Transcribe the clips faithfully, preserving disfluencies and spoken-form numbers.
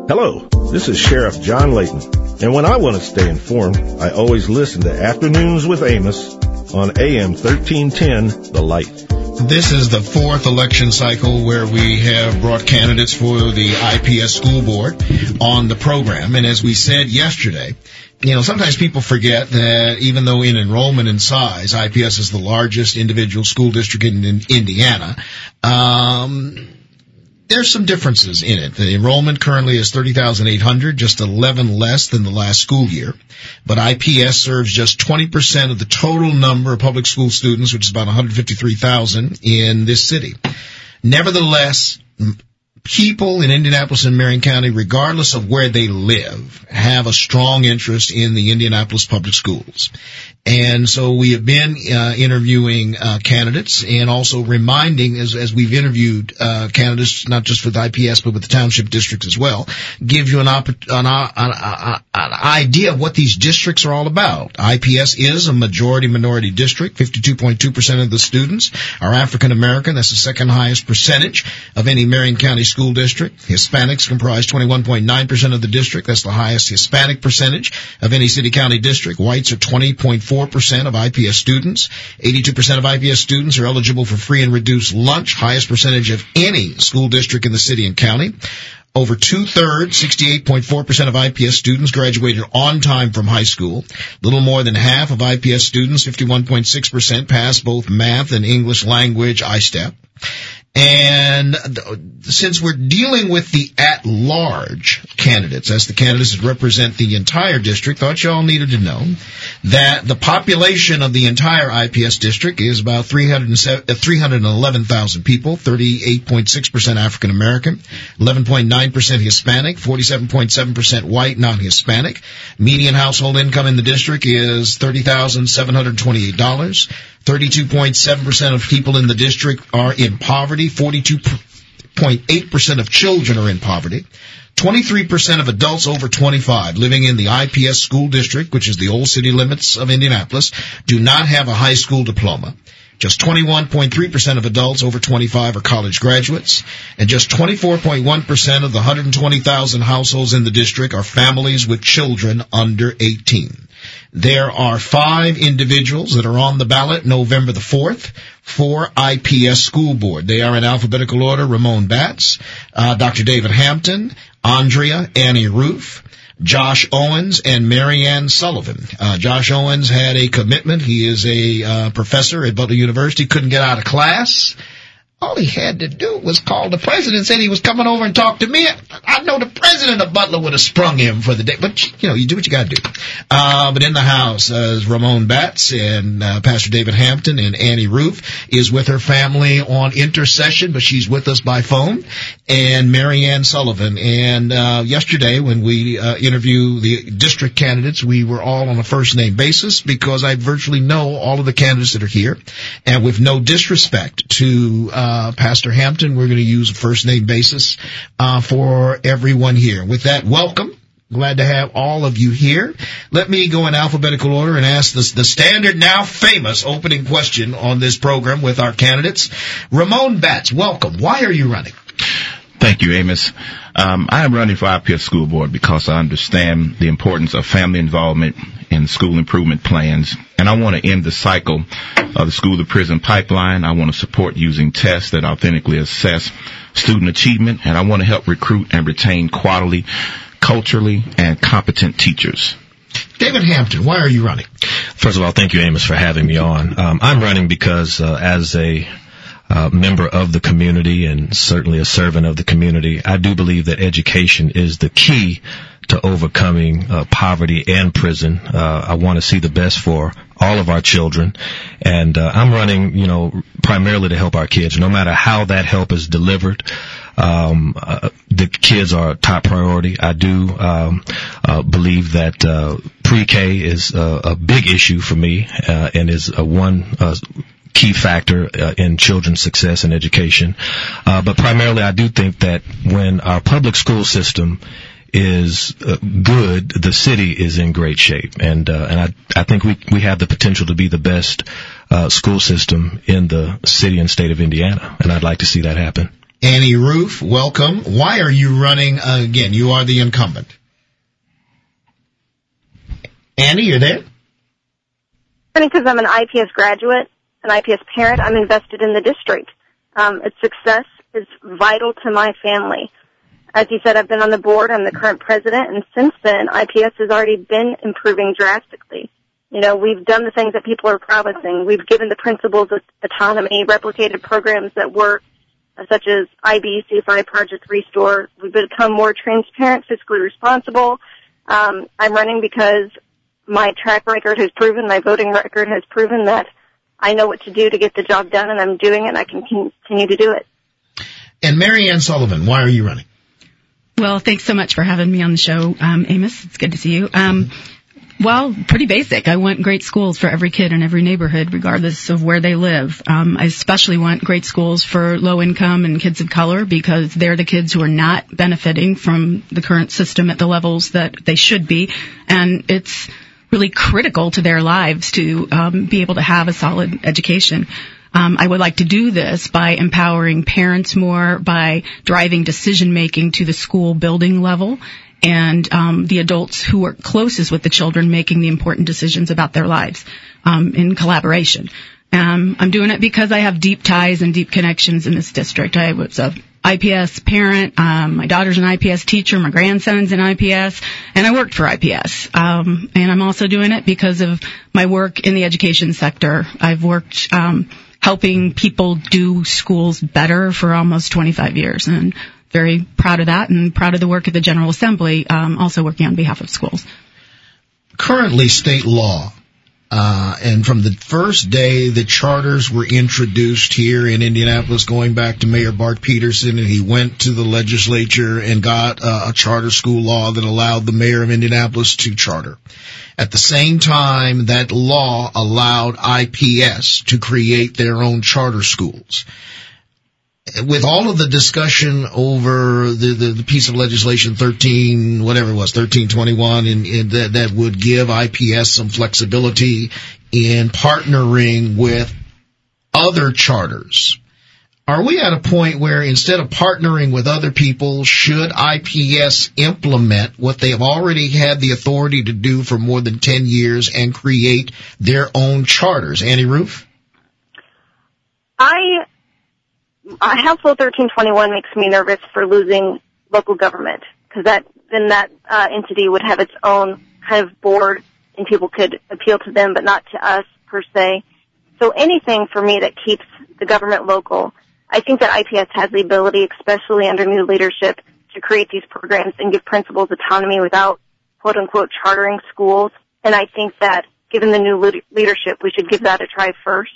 Hello, this is Sheriff John Layton, and when I want to stay informed, I always listen to Afternoons with Amos on A M thirteen ten, The Light. This is the fourth election cycle where we have brought candidates for the I P S school board on the program, and as we said yesterday, you know, sometimes people forget that even though in enrollment and size, I P S is the largest individual school district in, in Indiana, um, there's some differences in it. The enrollment currently is thirty thousand eight hundred, just eleven less than the last school year. But I P S serves just twenty percent of the total number of public school students, which is about one hundred fifty-three thousand in this city. Nevertheless, people in Indianapolis and Marion County, regardless of where they live, have a strong interest in the Indianapolis public schools. And so we have been uh, interviewing uh, candidates and also reminding, as, as we've interviewed uh, candidates, not just with I P S but with the township districts as well, give you an, op- an, uh, an, uh, an idea of what these districts are all about. I P S is a majority-minority district. fifty-two point two percent of the students are African American. That's the second highest percentage of any Marion County school district. Hispanics comprise twenty-one point nine percent of the district. That's the highest Hispanic percentage of any city-county district. Whites are twenty point four percent of I P S students. eighty-two percent of I P S students are eligible for free and reduced lunch, highest percentage of any school district in the city and county. Over two-thirds, sixty-eight point four percent of I P S students graduated on time from high school. Little more than half of I P S students, fifty-one point six percent, passed both math and English language I STEP. And since we're dealing with the at-large candidates, as the candidates that represent the entire district, thought y'all needed to know that the population of the entire I P S district is about three hundred eleven thousand people, thirty-eight point six percent African American, eleven point nine percent Hispanic, forty-seven point seven percent white, non-Hispanic. Median household income in the district is thirty thousand seven hundred twenty-eight dollars. thirty-two point seven percent of people in the district are in poverty. forty-two point eight percent of children are in poverty. twenty-three percent of adults over twenty-five living in the I P S school district, which is the old city limits of Indianapolis, do not have a high school diploma. Just twenty-one point three percent of adults over twenty-five are college graduates, and just twenty-four point one percent of the one hundred twenty thousand households in the district are families with children under eighteen. There are five individuals that are on the ballot November the fourth for I P S School Board. They are in alphabetical order: Ramon Batts, uh, Doctor David Hampton, Andrea Annie Roof, Josh Owens, and Marianne Sullivan. Uh, Josh Owens had a commitment. He is a uh, professor at Butler University, couldn't get out of class. All he had to do was call the president and said he was coming over and talk to me. I know the president of Butler would have sprung him for the day. But, you know, you do what you got to do. Uh, but in the House, uh, is Ramon Batts and uh, Pastor David Hampton, and Annie Roof is with her family on intercession, but she's with us by phone, and Marianne Sullivan. And uh, yesterday when we uh, interviewed the district candidates, we were all on a first-name basis because I virtually know all of the candidates that are here. And with no disrespect to uh, Uh, Pastor Hampton, we're going to use a first-name basis uh, for everyone here. With that, welcome. Glad to have all of you here. Let me go in alphabetical order and ask this, the standard, now famous, opening question on this program with our candidates. Ramon Batts, welcome. Why are you running? Thank you, Amos. Um, I am running for I P S School Board because I understand the importance of family involvement in school improvement plans, and I want to end the cycle of the school-to-prison pipeline. I want to support using tests that authentically assess student achievement, and I want to help recruit and retain quality, culturally, and competent teachers. David Hampton, why are you running? First of all, thank you, Amos, for having me on. Um, I'm running because uh, as a Uh, member of the community and certainly a servant of the community, I do believe that education is the key to overcoming uh, poverty and prison. Uh, I want to see the best for all of our children, and uh, I'm running, you know, primarily to help our kids. No matter how that help is delivered, um, uh, the kids are top priority. I do um, uh, believe that uh, pre-K is uh, a big issue for me uh, and is a one uh, key factor uh, in children's success and education. Uh, but primarily, I do think that when our public school system is uh, good, the city is in great shape. And uh, and I, I think we, we have the potential to be the best uh, school system in the city and state of Indiana. And I'd like to see that happen. Annie Roof, welcome. Why are you running uh, again? You are the incumbent. Annie, you're there? Because I'm an I P S graduate, an I P S parent, I'm invested in the district. Um, its success is vital to my family. As you said, I've been on the board. I'm the current president, and since then, I P S has already been improving drastically. You know, we've done the things that people are promising. We've given the principals autonomy, replicated programs that work, such as I B, C F I, Project Restore. We've become more transparent, fiscally responsible. Um, I'm running because my track record has proven, my voting record has proven that I know what to do to get the job done, and I'm doing it, and I can continue to do it. And Mary Ann Sullivan, why are you running? Well, thanks so much for having me on the show, um, Amos. It's good to see you. Um, well, pretty basic. I want great schools for every kid in every neighborhood, regardless of where they live. Um, I especially want great schools for low income and kids of color, because they're the kids who are not benefiting from the current system at the levels that they should be. And it's really critical to their lives to um, be able to have a solid education. Um, I would like to do this by empowering parents more, by driving decision-making to the school building level, and um, the adults who are closest with the children making the important decisions about their lives um, in collaboration. Um, I'm doing it because I have deep ties and deep connections in this district. I was a I P S parent. Um, my daughter's an I P S teacher. My grandson's an I P S, and I worked for I P S. Um, and I'm also doing it because of my work in the education sector. I've worked um, helping people do schools better for almost twenty-five years, and very proud of that, and proud of the work at the General Assembly, um, also working on behalf of schools. Currently, state law. Uh, and from the first day the charters were introduced here in Indianapolis, going back to Mayor Bart Peterson, and he went to the legislature and got uh, a charter school law that allowed the mayor of Indianapolis to charter. At the same time, that law allowed I P S to create their own charter schools. With all of the discussion over the, the, the piece of legislation thirteen, whatever it was, thirteen twenty-one, and, and that, that would give I P S some flexibility in partnering with other charters, are we at a point where instead of partnering with other people, should I P S implement what they have already had the authority to do for more than ten years and create their own charters? Annie Roof? I... Uh, House Bill thirteen twenty-one makes me nervous for losing local government, because that then that uh, entity would have its own kind of board, and people could appeal to them, but not to us per se. So anything for me that keeps the government local, I think that I P S has the ability, especially under new leadership, to create these programs and give principals autonomy without quote unquote chartering schools. And I think that given the new le- leadership, we should give that a try first.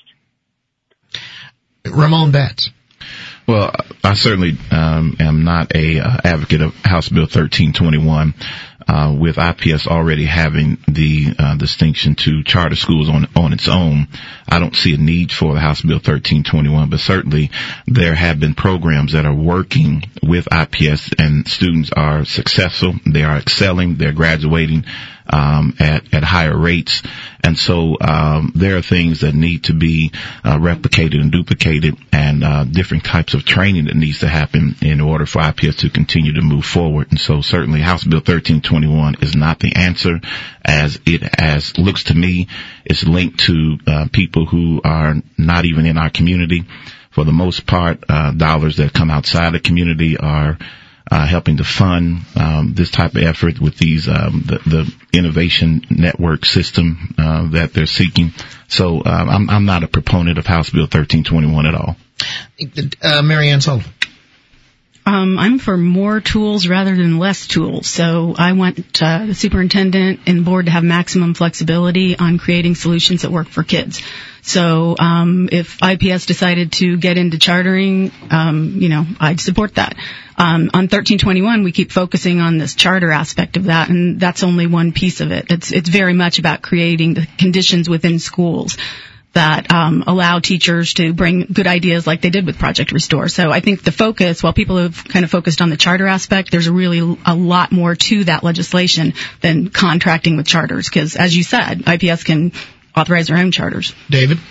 Ramon Batts. Well, I certainly um, am not a uh, advocate of House Bill thirteen twenty-one, uh, with I P S already having the uh, distinction to charter schools on on its own. I don't see a need for the House Bill thirteen twenty-one, but certainly there have been programs that are working with I P S, and students are successful. They are excelling. They're graduating um, at at higher rates. And so um, there are things that need to be uh, replicated and duplicated, and uh, different types of training that needs to happen in order for I P S to continue to move forward. And so certainly House Bill thirteen twenty-one is not the answer, as it as looks to me. It's linked to uh, people who are not even in our community. For the most part, uh, dollars that come outside the community are Uh, helping to fund um, this type of effort with these um, the, the innovation network system uh, that they're seeking. So um, I'm, I'm not a proponent of House Bill thirteen twenty-one at all. Uh, Mary Ann Sullivan. Um, I'm for more tools rather than less tools. So I want uh, the superintendent and board to have maximum flexibility on creating solutions that work for kids. So um, if I P S decided to get into chartering, um, you know, I'd support that. Um, on thirteen twenty-one, we keep focusing on this charter aspect of that, and that's only one piece of it. It's it's very much about creating the conditions within schools that um, allow teachers to bring good ideas like they did with Project Restore. So I think the focus, while people have kind of focused on the charter aspect, there's really a lot more to that legislation than contracting with charters, because as you said, I P S can authorize their own charters. David?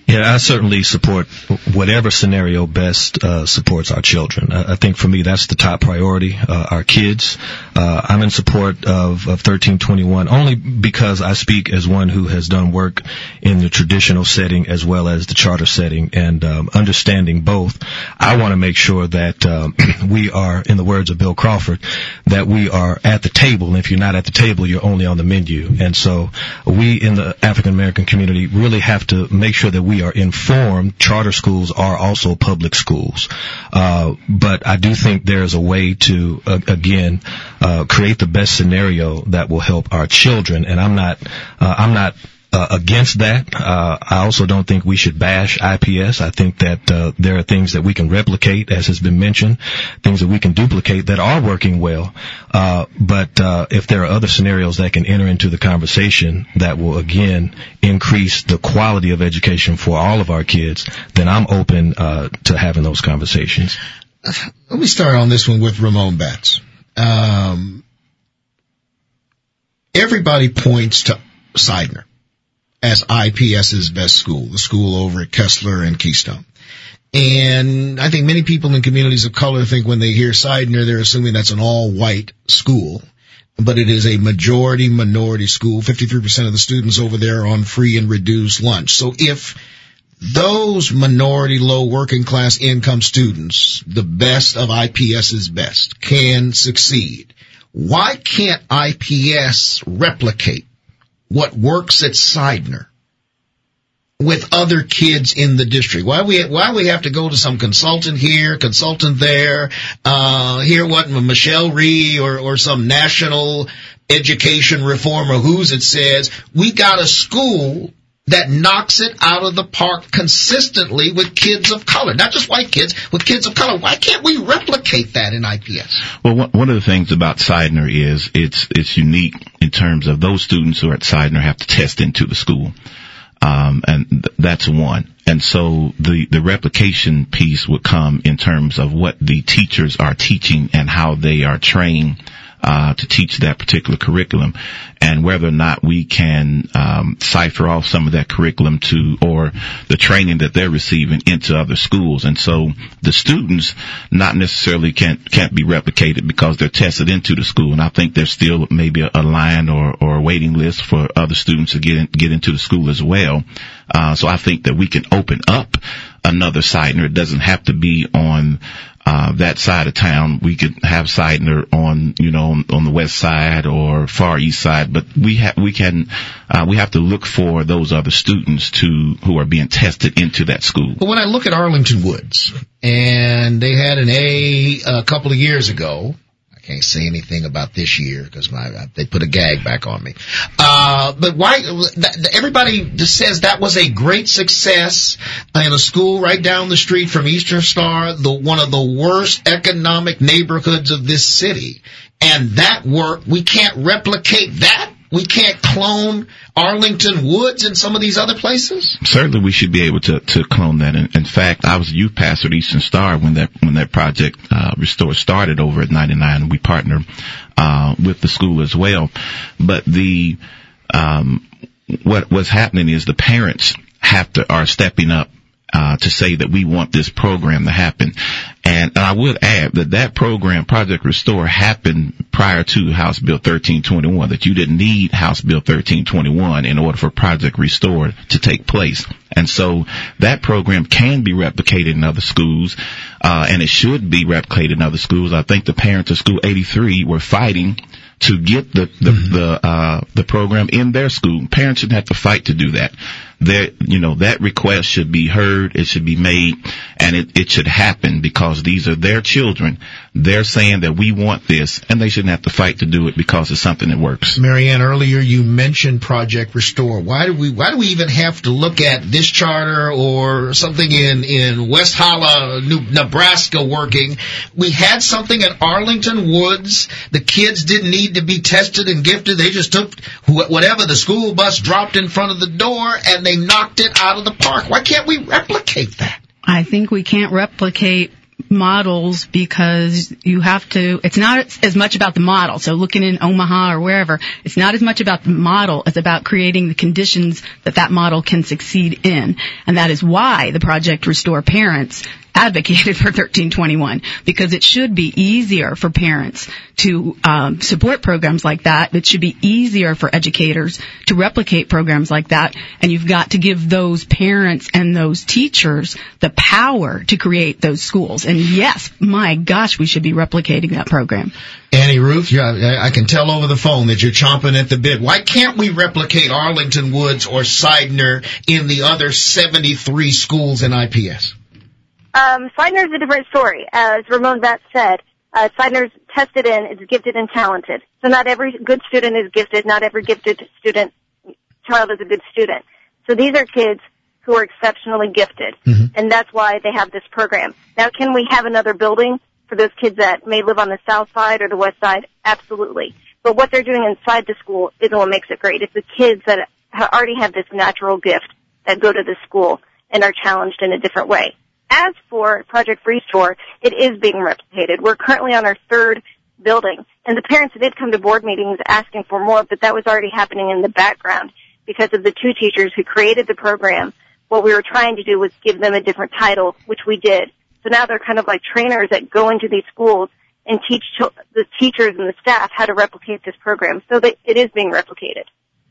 Yeah, I certainly support whatever scenario best uh, supports our children. I, I think for me that's the top priority, uh, our kids. Uh, I'm in support of, of thirteen twenty-one only because I speak as one who has done work in the traditional setting as well as the charter setting, and um, understanding both. I want to make sure that um, we are, in the words of Bill Crawford, that we are at the table. And if you're not at the table, you're only on the menu. And so we in the African American community really have to make sure that we are informed. Charter schools are also public schools. Uh, but I do think there's a way to, uh, again, uh, create the best scenario that will help our children. And I'm not, uh, I'm not, Uh, against that. Uh, I also don't think we should bash I P S. I think that uh, there are things that we can replicate, as has been mentioned, things that we can duplicate that are working well. Uh, but uh, if there are other scenarios that can enter into the conversation that will, again, increase the quality of education for all of our kids, then I'm open uh, to having those conversations. Let me start on this one with Ramon Batts. Um, everybody points to Seidner as IPS's best school, the school over at Kessler and Keystone. And I think many people in communities of color think when they hear Seidner, they're assuming that's an all-white school. But it is a majority-minority school. fifty-three percent of the students over there are on free and reduced lunch. So if those minority, low working class income students, the best of IPS's best, can succeed, why can't I P S replicate what works at Seidner with other kids in the district? Why we why we have to go to some consultant here, consultant there, uh, hear what Michelle Rhee or, or some national education reformer who's it says, we got a school that knocks it out of the park consistently with kids of color, not just white kids, with kids of color. Why can't we replicate that in I P S? Well, one of the things about Seidner is it's it's unique in terms of those students who are at Seidner have to test into the school, um, and th- that's one. And so the the replication piece would come in terms of what the teachers are teaching and how they are trained uh to teach that particular curriculum, and whether or not we can um cipher off some of that curriculum to, or the training that they're receiving, into other schools. And so the students not necessarily can't can't be replicated because they're tested into the school. And I think there's still maybe a, a line or or a waiting list for other students to get in, get into the school as well. Uh so I think that we can open up another Seidner. It doesn't have to be on Uh, that side of town. We could have Seidner on, you know, on, on the west side or far east side, but we have, we can, uh, we have to look for those other students to, who are being tested into that school. But when I look at Arlington Woods, and they had an A a couple of years ago, I can't say anything about this year because my they put a gag back on me. Uh, but why? Everybody just says that was a great success in a school right down the street from Eastern Star, the one of the worst economic neighborhoods of this city, and that worked. We can't replicate that. We can't clone Arlington Woods and some of these other places? Certainly we should be able to, to clone that. In, in fact, I was a youth pastor at Eastern Star when that, when that project, uh, Restore started over at ninety-nine. We partnered, uh, with the school as well. But the, um, what, what's happening is the parents have to, are stepping up, uh, to say that we want this program to happen. And I would add that that program, Project Restore, happened prior to House Bill thirteen twenty-one, that you didn't need House Bill thirteen twenty-one in order for Project Restore to take place. And so that program can be replicated in other schools, uh, and it should be replicated in other schools. I think the parents of School eighty-three were fighting to get the, the, mm-hmm. the, uh, the program in their school. Parents shouldn't have to fight to do that. There, you know, that request should be heard, it should be made, and it, it should happen because these are their children. They're saying that we want this, and they shouldn't have to fight to do it because it's something that works. Marianne, earlier you mentioned Project Restore. Why do we, why do we even have to look at this charter or something in, in West Holla, New, Nebraska working? We had something at Arlington Woods. The kids didn't need to be tested and gifted. They just took whatever the school bus dropped in front of the door and they knocked it out of the park. Why can't we replicate that? I think we can't replicate models because you have to, it's not as much about the model. So looking in Omaha or wherever, it's not as much about the model as about creating the conditions that that model can succeed in. And that is why the Project Restore parents advocated for thirteen twenty-one, because it should be easier for parents to um, support programs like that. It should be easier for educators to replicate programs like that. And you've got to give those parents and those teachers the power to create those schools. And yes, my gosh, we should be replicating that program. Annie Ruth, yeah, I can tell over the phone that you're chomping at the bit. Why can't we replicate Arlington Woods or Seidner in the other seventy-three schools in I P S? Um, Seidner's a different story. As Ramon Batts said, uh, Seidner's tested in, is gifted and talented. So not every good student is gifted, not every gifted student, child is a good student. So these are kids who are exceptionally gifted, mm-hmm. and that's why they have this program. Now, can we have another building for those kids that may live on the south side or the west side? Absolutely. But what they're doing inside the school isn't what makes it great. It's the kids that already have this natural gift that go to the school and are challenged in a different way. As for Project Restore, it is being replicated. We're currently on our third building, and the parents did come to board meetings asking for more, but that was already happening in the background because of the two teachers who created the program. What we were trying to do was give them a different title, which we did. So now they're kind of like trainers that go into these schools and teach the teachers and the staff how to replicate this program. So that it is being replicated.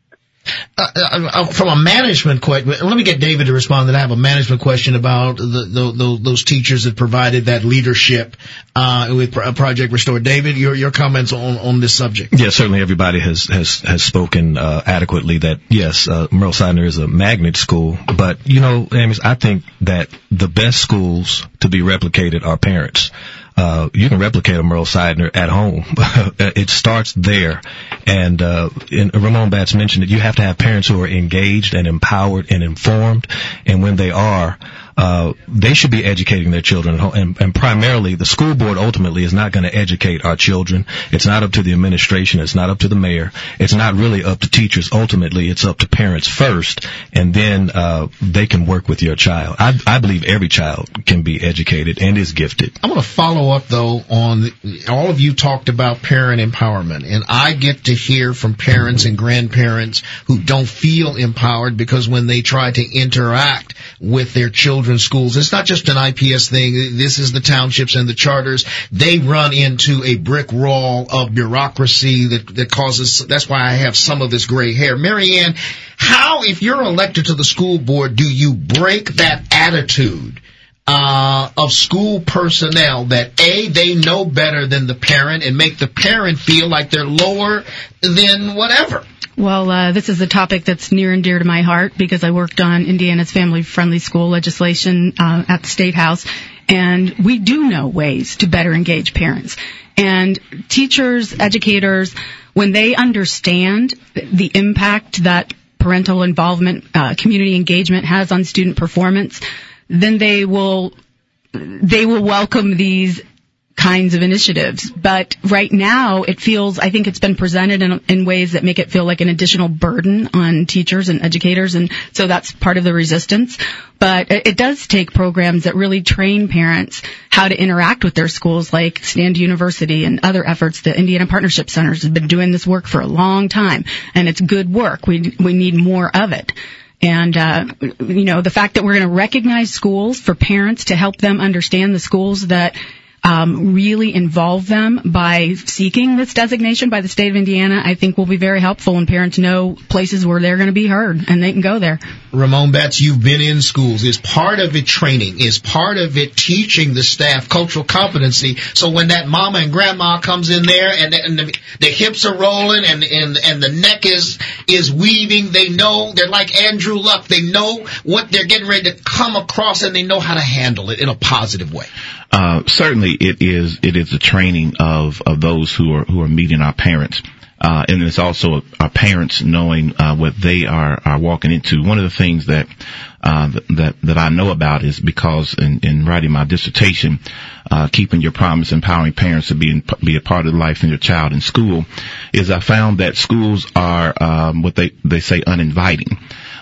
Uh, uh, from a management question, let me get David to respond. That I have a management question about the, the, the, those teachers that provided that leadership uh, with Project Restore. David, your your comments on, on this subject? Yeah, certainly everybody has has has spoken uh, adequately. That yes, uh, Merle Seidner is a magnet school, but you know, Amos, I think that the best schools to be replicated are parents. Uh, you can replicate a Merle Seidner at home. It starts there. And, uh, in, Ramon Batts mentioned that you have to have parents who are engaged and empowered and informed. And when they are, uh, they should be educating their children. And, and primarily, the school board ultimately is not going to educate our children. It's not up to the administration. It's not up to the mayor. It's not really up to teachers. Ultimately, it's up to parents first. And then, uh, they can work with your child. I, I believe every child can be educated and is gifted. I'm going to follow up, though, on the, all of you talked about parent empowerment. And I get to hear from parents and grandparents who don't feel empowered because when they try to interact with their children's schools, it's not just an I P S thing. This is the townships and the charters. They run into a brick wall of bureaucracy that, that causes, that's why I have some of this gray hair. Marianne, how, if you're elected to the school board, do you break that attitude Uh, of school personnel that A, they know better than the parent and make the parent feel like they're lower than whatever? Well, uh, this is a topic that's near and dear to my heart because I worked on Indiana's family-friendly school legislation uh, at the State House, and we do know ways to better engage parents. And teachers, educators, when they understand the impact that parental involvement, uh, community engagement has on student performance, then they will they will welcome these kinds of initiatives. But right now, it feels, I think it's been presented in, in ways that make it feel like an additional burden on teachers and educators, and so that's part of the resistance. But it, it does take programs that really train parents how to interact with their schools, like Stand University and other efforts. The Indiana Partnership Centers have been doing this work for a long time, and it's good work. We we need more of it. And, uh, you know, the fact that we're going to recognize schools for parents to help them understand the schools that um, really involve them by seeking this designation by the state of Indiana, I think will be very helpful, and parents know places where they're going to be heard and they can go there. Ramon Batts, you've been in schools. Is part of it training? Is part of it teaching the staff cultural competency? So when that mama and grandma comes in there and, the, and the, the hips are rolling and, and, and the neck is, is weaving, they know, they're like Andrew Luck. They know what they're getting ready to come across and they know how to handle it in a positive way. Uh, certainly it is, it is a training of, of those who are, who are meeting our parents. Uh, and it's also our parents knowing, uh, what they are, are walking into. One of the things that, uh, that, that I know about is because in, in writing my dissertation, uh, keeping your promise, empowering parents to be, in, be a part of life in your child in school, is I found that schools are, um, what they, they say uninviting.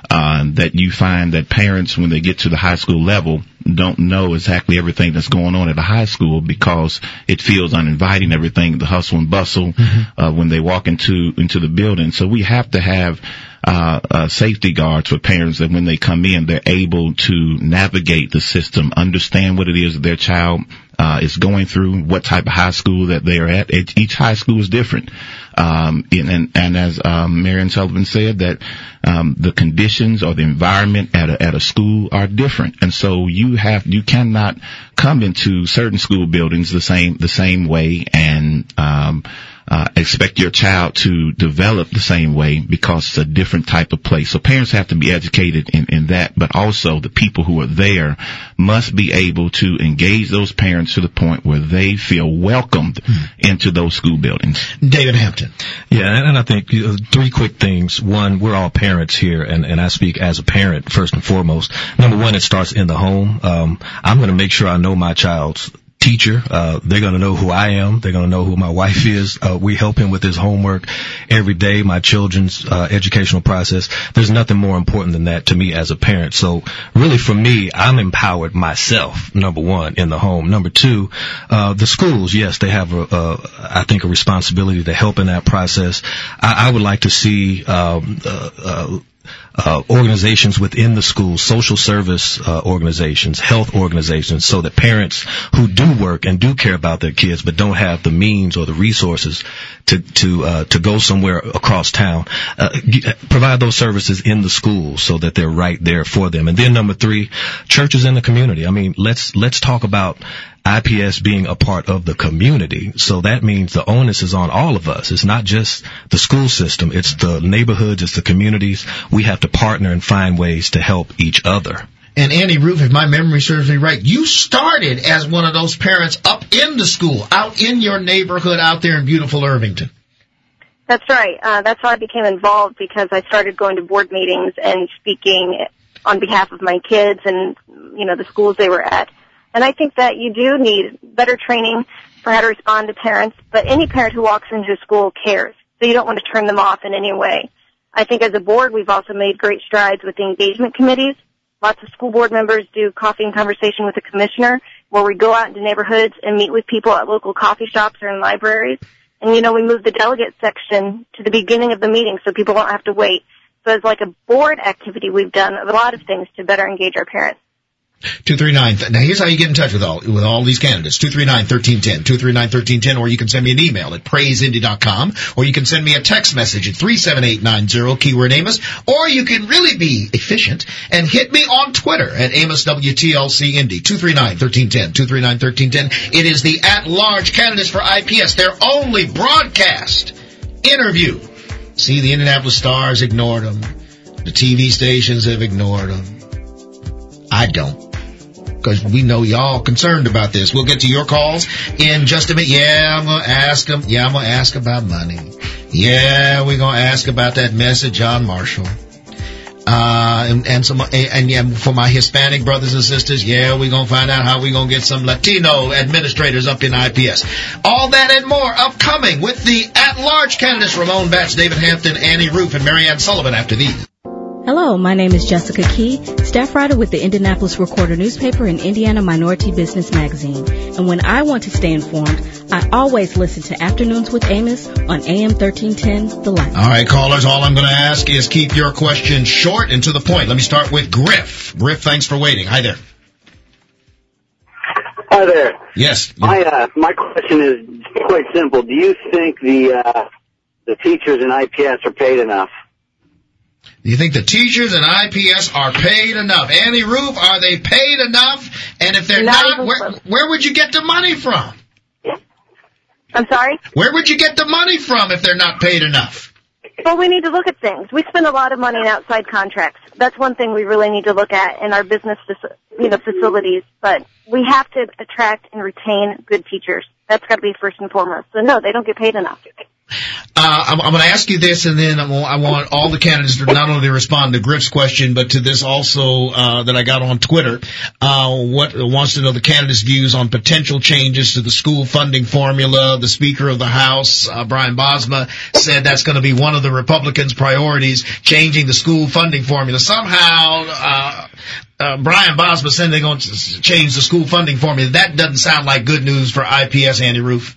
uh, that you find that parents, when they get to the high school level, don't know exactly everything that's going on at the high school because it feels uninviting, everything, the hustle and bustle, mm-hmm. uh, when they walk into, into the building. So we have to have Uh, uh, safety guards for parents that when they come in, they're able to navigate the system, understand what it is that their child uh, is going through, what type of high school that they are at. It, each high school is different. Um, and, and, and as um, Marion Sullivan said, that um, the conditions or the environment at a, at a school are different. And so you have, you cannot come into certain school buildings the same, the same way and, um, Uh, expect your child to develop the same way because it's a different type of place. So parents have to be educated in, in that, but also the people who are there must be able to engage those parents to the point where they feel welcomed mm-hmm. into those school buildings. David Hampton. Yeah, and, and I think you know, three quick things. One, we're all parents here, and, and I speak as a parent first and foremost. Number one, it starts in the home. Um, I'm going to make sure I know my child's teacher. Uh, they're going to know who I am. They're going to know who my wife is. Uh, we help him with his homework every day, my children's uh, educational process. There's nothing more important than that to me as a parent. So really for me, I'm empowered myself, number one, in the home. Number two, uh, the schools, yes, they have, a, a, I think, a responsibility to help in that process. I, I would like to see um, uh, uh, Uh, organizations within the schools, social service uh, organizations, health organizations, so that parents who do work and do care about their kids but don't have the means or the resources to to uh, to go somewhere across town, uh, g- provide those services in the schools so that they're right there for them. And then number three, churches in the community. I mean, let's let's talk about I P S being a part of the community. So that means the onus is on all of us. It's not just the school system. It's the neighborhoods. It's the communities. We have to partner and find ways to help each other. And Annie Roof, if my memory serves me right, you started as one of those parents up in the school, out in your neighborhood, out there in beautiful Irvington. That's right. Uh, that's how I became involved, because I started going to board meetings and speaking on behalf of my kids and, you know, the schools they were at. And I think that you do need better training for how to respond to parents, but any parent who walks into a school cares, so you don't want to turn them off in any way. I think as a board, we've also made great strides with the engagement committees. Lots of school board members do coffee and conversation with the commissioner, where we go out into neighborhoods and meet with people at local coffee shops or in libraries. And, you know, we move the delegate section to the beginning of the meeting so people don't have to wait. So it's like a board activity we've done of a lot of things to better engage our parents. two three nine. Now, here's how you get in touch with all with all these candidates. two three nine, one three one zero. two three nine, one three one zero, or you can send me an email at praise indy dot com, or you can send me a text message at three seven eight nine zero, keyword Amos, or you can really be efficient and hit me on Twitter at Amos W T L C Indy. two three nine, one three one zero. two three nine, one three one zero. It is the at-large candidates for I P S, their only broadcast interview. See, the Indianapolis Stars ignored them. The T V stations have ignored them. I don't, because we know y'all concerned about this. We'll get to your calls in just a minute. Yeah, I'm going to ask them. Yeah, I'm going to ask about money. Yeah, we're going to ask about that mess at John Marshall. Uh, and, and some, and yeah, for my Hispanic brothers and sisters, yeah, we're going to find out how we're going to get some Latino administrators up in I P S. All that and more upcoming with the at-large candidates, Ramon Batts, David Hampton, Annie Roof, and Marianne Sullivan after these. Hello, my name is Jessica Key, staff writer with the Indianapolis Recorder newspaper and Indiana Minority Business Magazine. And when I want to stay informed, I always listen to Afternoons with Amos on A M thirteen ten, The Light. All right, callers, all I'm going to ask is keep your questions short and to the point. Let me start with Griff. Griff, thanks for waiting. Hi there. Hi there. Yes. My uh, my question is quite simple. Do you think the uh, the teachers in I P S are paid enough? Do you think the teachers in I P S are paid enough? Annie Roof, are they paid enough? And if they're not, not where, where would you get the money from? I'm sorry? Where would you get the money from if they're not paid enough? Well, we need to look at things. We spend a lot of money on outside contracts. That's one thing we really need to look at in our business, you know, facilities. But we have to attract and retain good teachers. That's got to be first and foremost. So, no, they don't get paid enough. Uh, I'm, I'm going to ask you this, and then I'm, I want all the candidates to not only respond to Griff's question, but to this also uh, that I got on Twitter. Uh, what wants to know the candidates' views on potential changes to the school funding formula. The Speaker of the House, uh, Brian Bosma, said that's going to be one of the Republicans' priorities, changing the school funding formula. Somehow, uh, uh, Brian Bosma said they're going to change the school funding formula. That doesn't sound like good news for I P S, Andy Roof.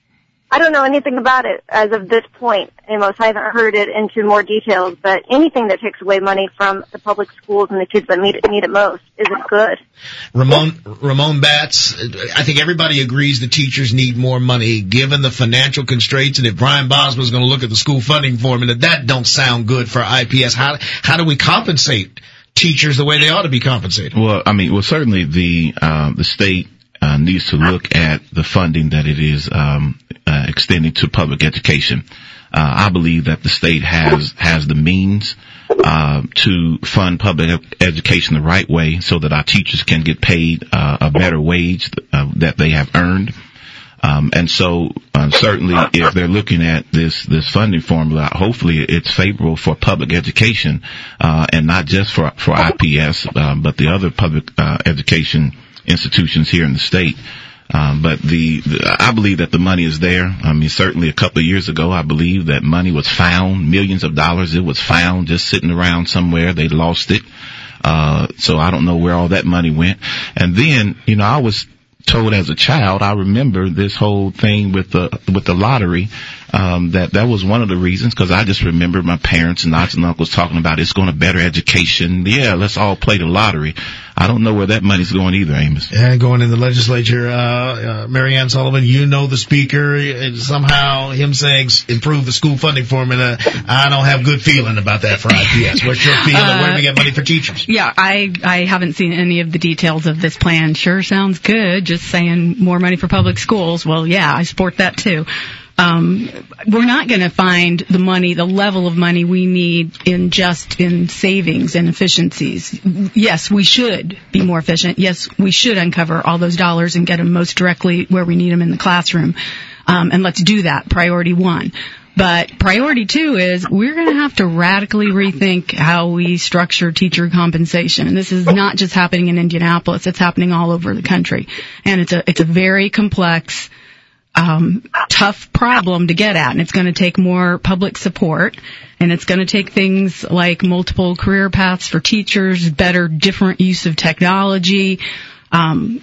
I don't know anything about it as of this point, Amos. I haven't heard it into more details, but anything that takes away money from the public schools and the kids that need it, need it most isn't good. Ramon, Ramon Batts, I think everybody agrees the teachers need more money given the financial constraints, and if Brian Bosma is going to look at the school funding formula, that don't sound good for I P S. How, how do we compensate teachers the way they ought to be compensated? Well, I mean, well, certainly the, uh, the state Uh, needs to look at the funding that it is um, uh, extending to public education. Uh, I believe that the state has has the means uh, to fund public education the right way, so that our teachers can get paid uh, a better wage uh, that they have earned. Um, and so uh, certainly, if they're looking at this this funding formula, hopefully it's favorable for public education uh, and not just for for I P S, uh, but the other public uh, education institutions here in the state. Um, but the, the, I believe that the money is there. I mean, certainly a couple of years ago, I believe that money was found, millions of dollars. It was found just sitting around somewhere. They lost it. Uh, so I don't know where all that money went. And then, you know, I was told as a child, I remember this whole thing with the, with the lottery, um, that that was one of the reasons, because I just remember my parents and aunts and uncles talking about it's going to better education. Yeah, let's all play the lottery. I don't know where that money's going either, Amos. Yeah, going in the legislature, uh, uh Marianne Sullivan, you know the speaker, and somehow him saying improve the school funding formula, I don't have good feeling about that for I P S. What's your feeling? Uh, where do we get money for teachers? Yeah, I, I haven't seen any of the details of this plan. Sure sounds good, just saying more money for public schools. Well, yeah, I support that too. Um, we're not going to find the money, the level of money we need in just in savings and efficiencies. Yes, we should be more efficient. Yes, we should uncover all those dollars and get them most directly where we need them in the classroom. Um, and let's do that, priority one. But priority two is we're going to have to radically rethink how we structure teacher compensation. And this is not just happening in Indianapolis. It's happening all over the country. And it's a, it's a very complex, Um, tough problem to get at, and it's going to take more public support, and it's going to take things like multiple career paths for teachers, better, different use of technology, um,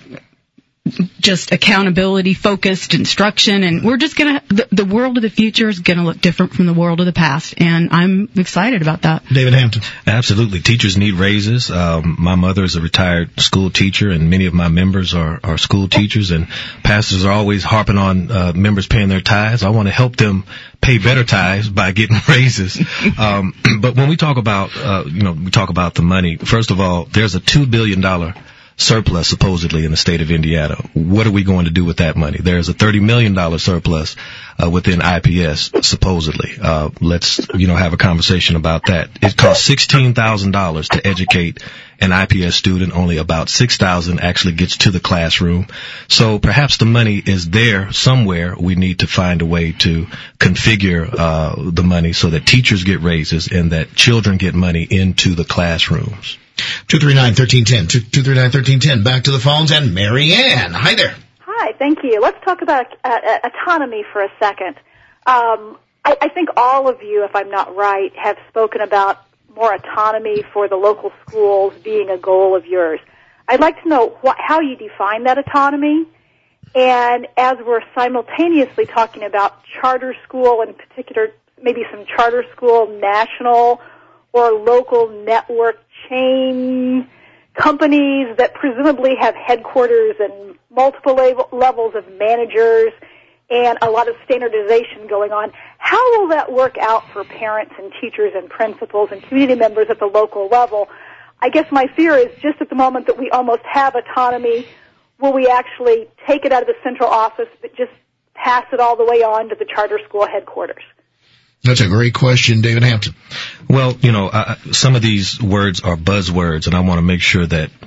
just accountability, focused instruction, and we're just going to, the, the world of the future is going to look different from the world of the past, and I'm excited about that. David Hampton. Absolutely. Teachers need raises. Um, my mother is a retired school teacher, and many of my members are, are school teachers, and pastors are always harping on uh, members paying their tithes. I want to help them pay better tithes by getting raises. um, but when we talk about, uh, you know, we talk about the money, first of all, there's a two billion dollars surplus supposedly in the state of Indiana. What are we going to do with that money? There's a thirty million dollars surplus uh, within I P S supposedly. Uh, let's, you know, have a conversation about that. It costs sixteen thousand dollars to educate an I P S student. Only about six thousand dollars actually gets to the classroom. So perhaps the money is there somewhere. We need to find a way to configure uh, the money so that teachers get raises and that children get money into the classrooms. two three nine, one three one zero. two three nine, one three one zero. Back to the phones, and Marianne. Hi there. Hi, thank you. Let's talk about uh, uh, autonomy for a second. Um, I, I think all of you, if I'm not right, have spoken about more autonomy for the local schools being a goal of yours. I'd like to know what, how you define that autonomy, and as we're simultaneously talking about charter school, in particular, maybe some charter school national or local network chain companies that presumably have headquarters and multiple levels of managers and a lot of standardization going on. How will that work out for parents and teachers and principals and community members at the local level? I guess my fear is just at the moment that we almost have autonomy, will we actually take it out of the central office but just pass it all the way on to the charter school headquarters? That's a great question, David Hampton. Well, you know, uh, some of these words are buzzwords, and I want to make sure that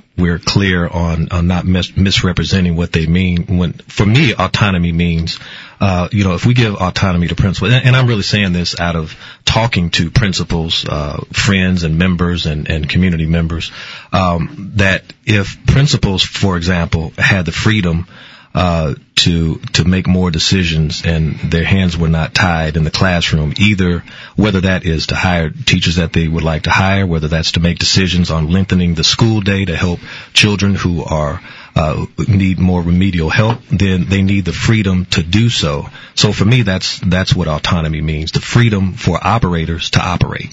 we're clear on, on not mis- misrepresenting what they mean. When, for me, autonomy means, uh, you know, if we give autonomy to principals, and, and I'm really saying this out of talking to principals, uh, friends and members and, and community members, um, that if principals, for example, had the freedom uh, to, to make more decisions and their hands were not tied in the classroom, either whether that is to hire teachers that they would like to hire, whether that's to make decisions on lengthening the school day to help children who are, uh, need more remedial help, then they need the freedom to do so. So for me, that's, that's what autonomy means, the freedom for operators to operate.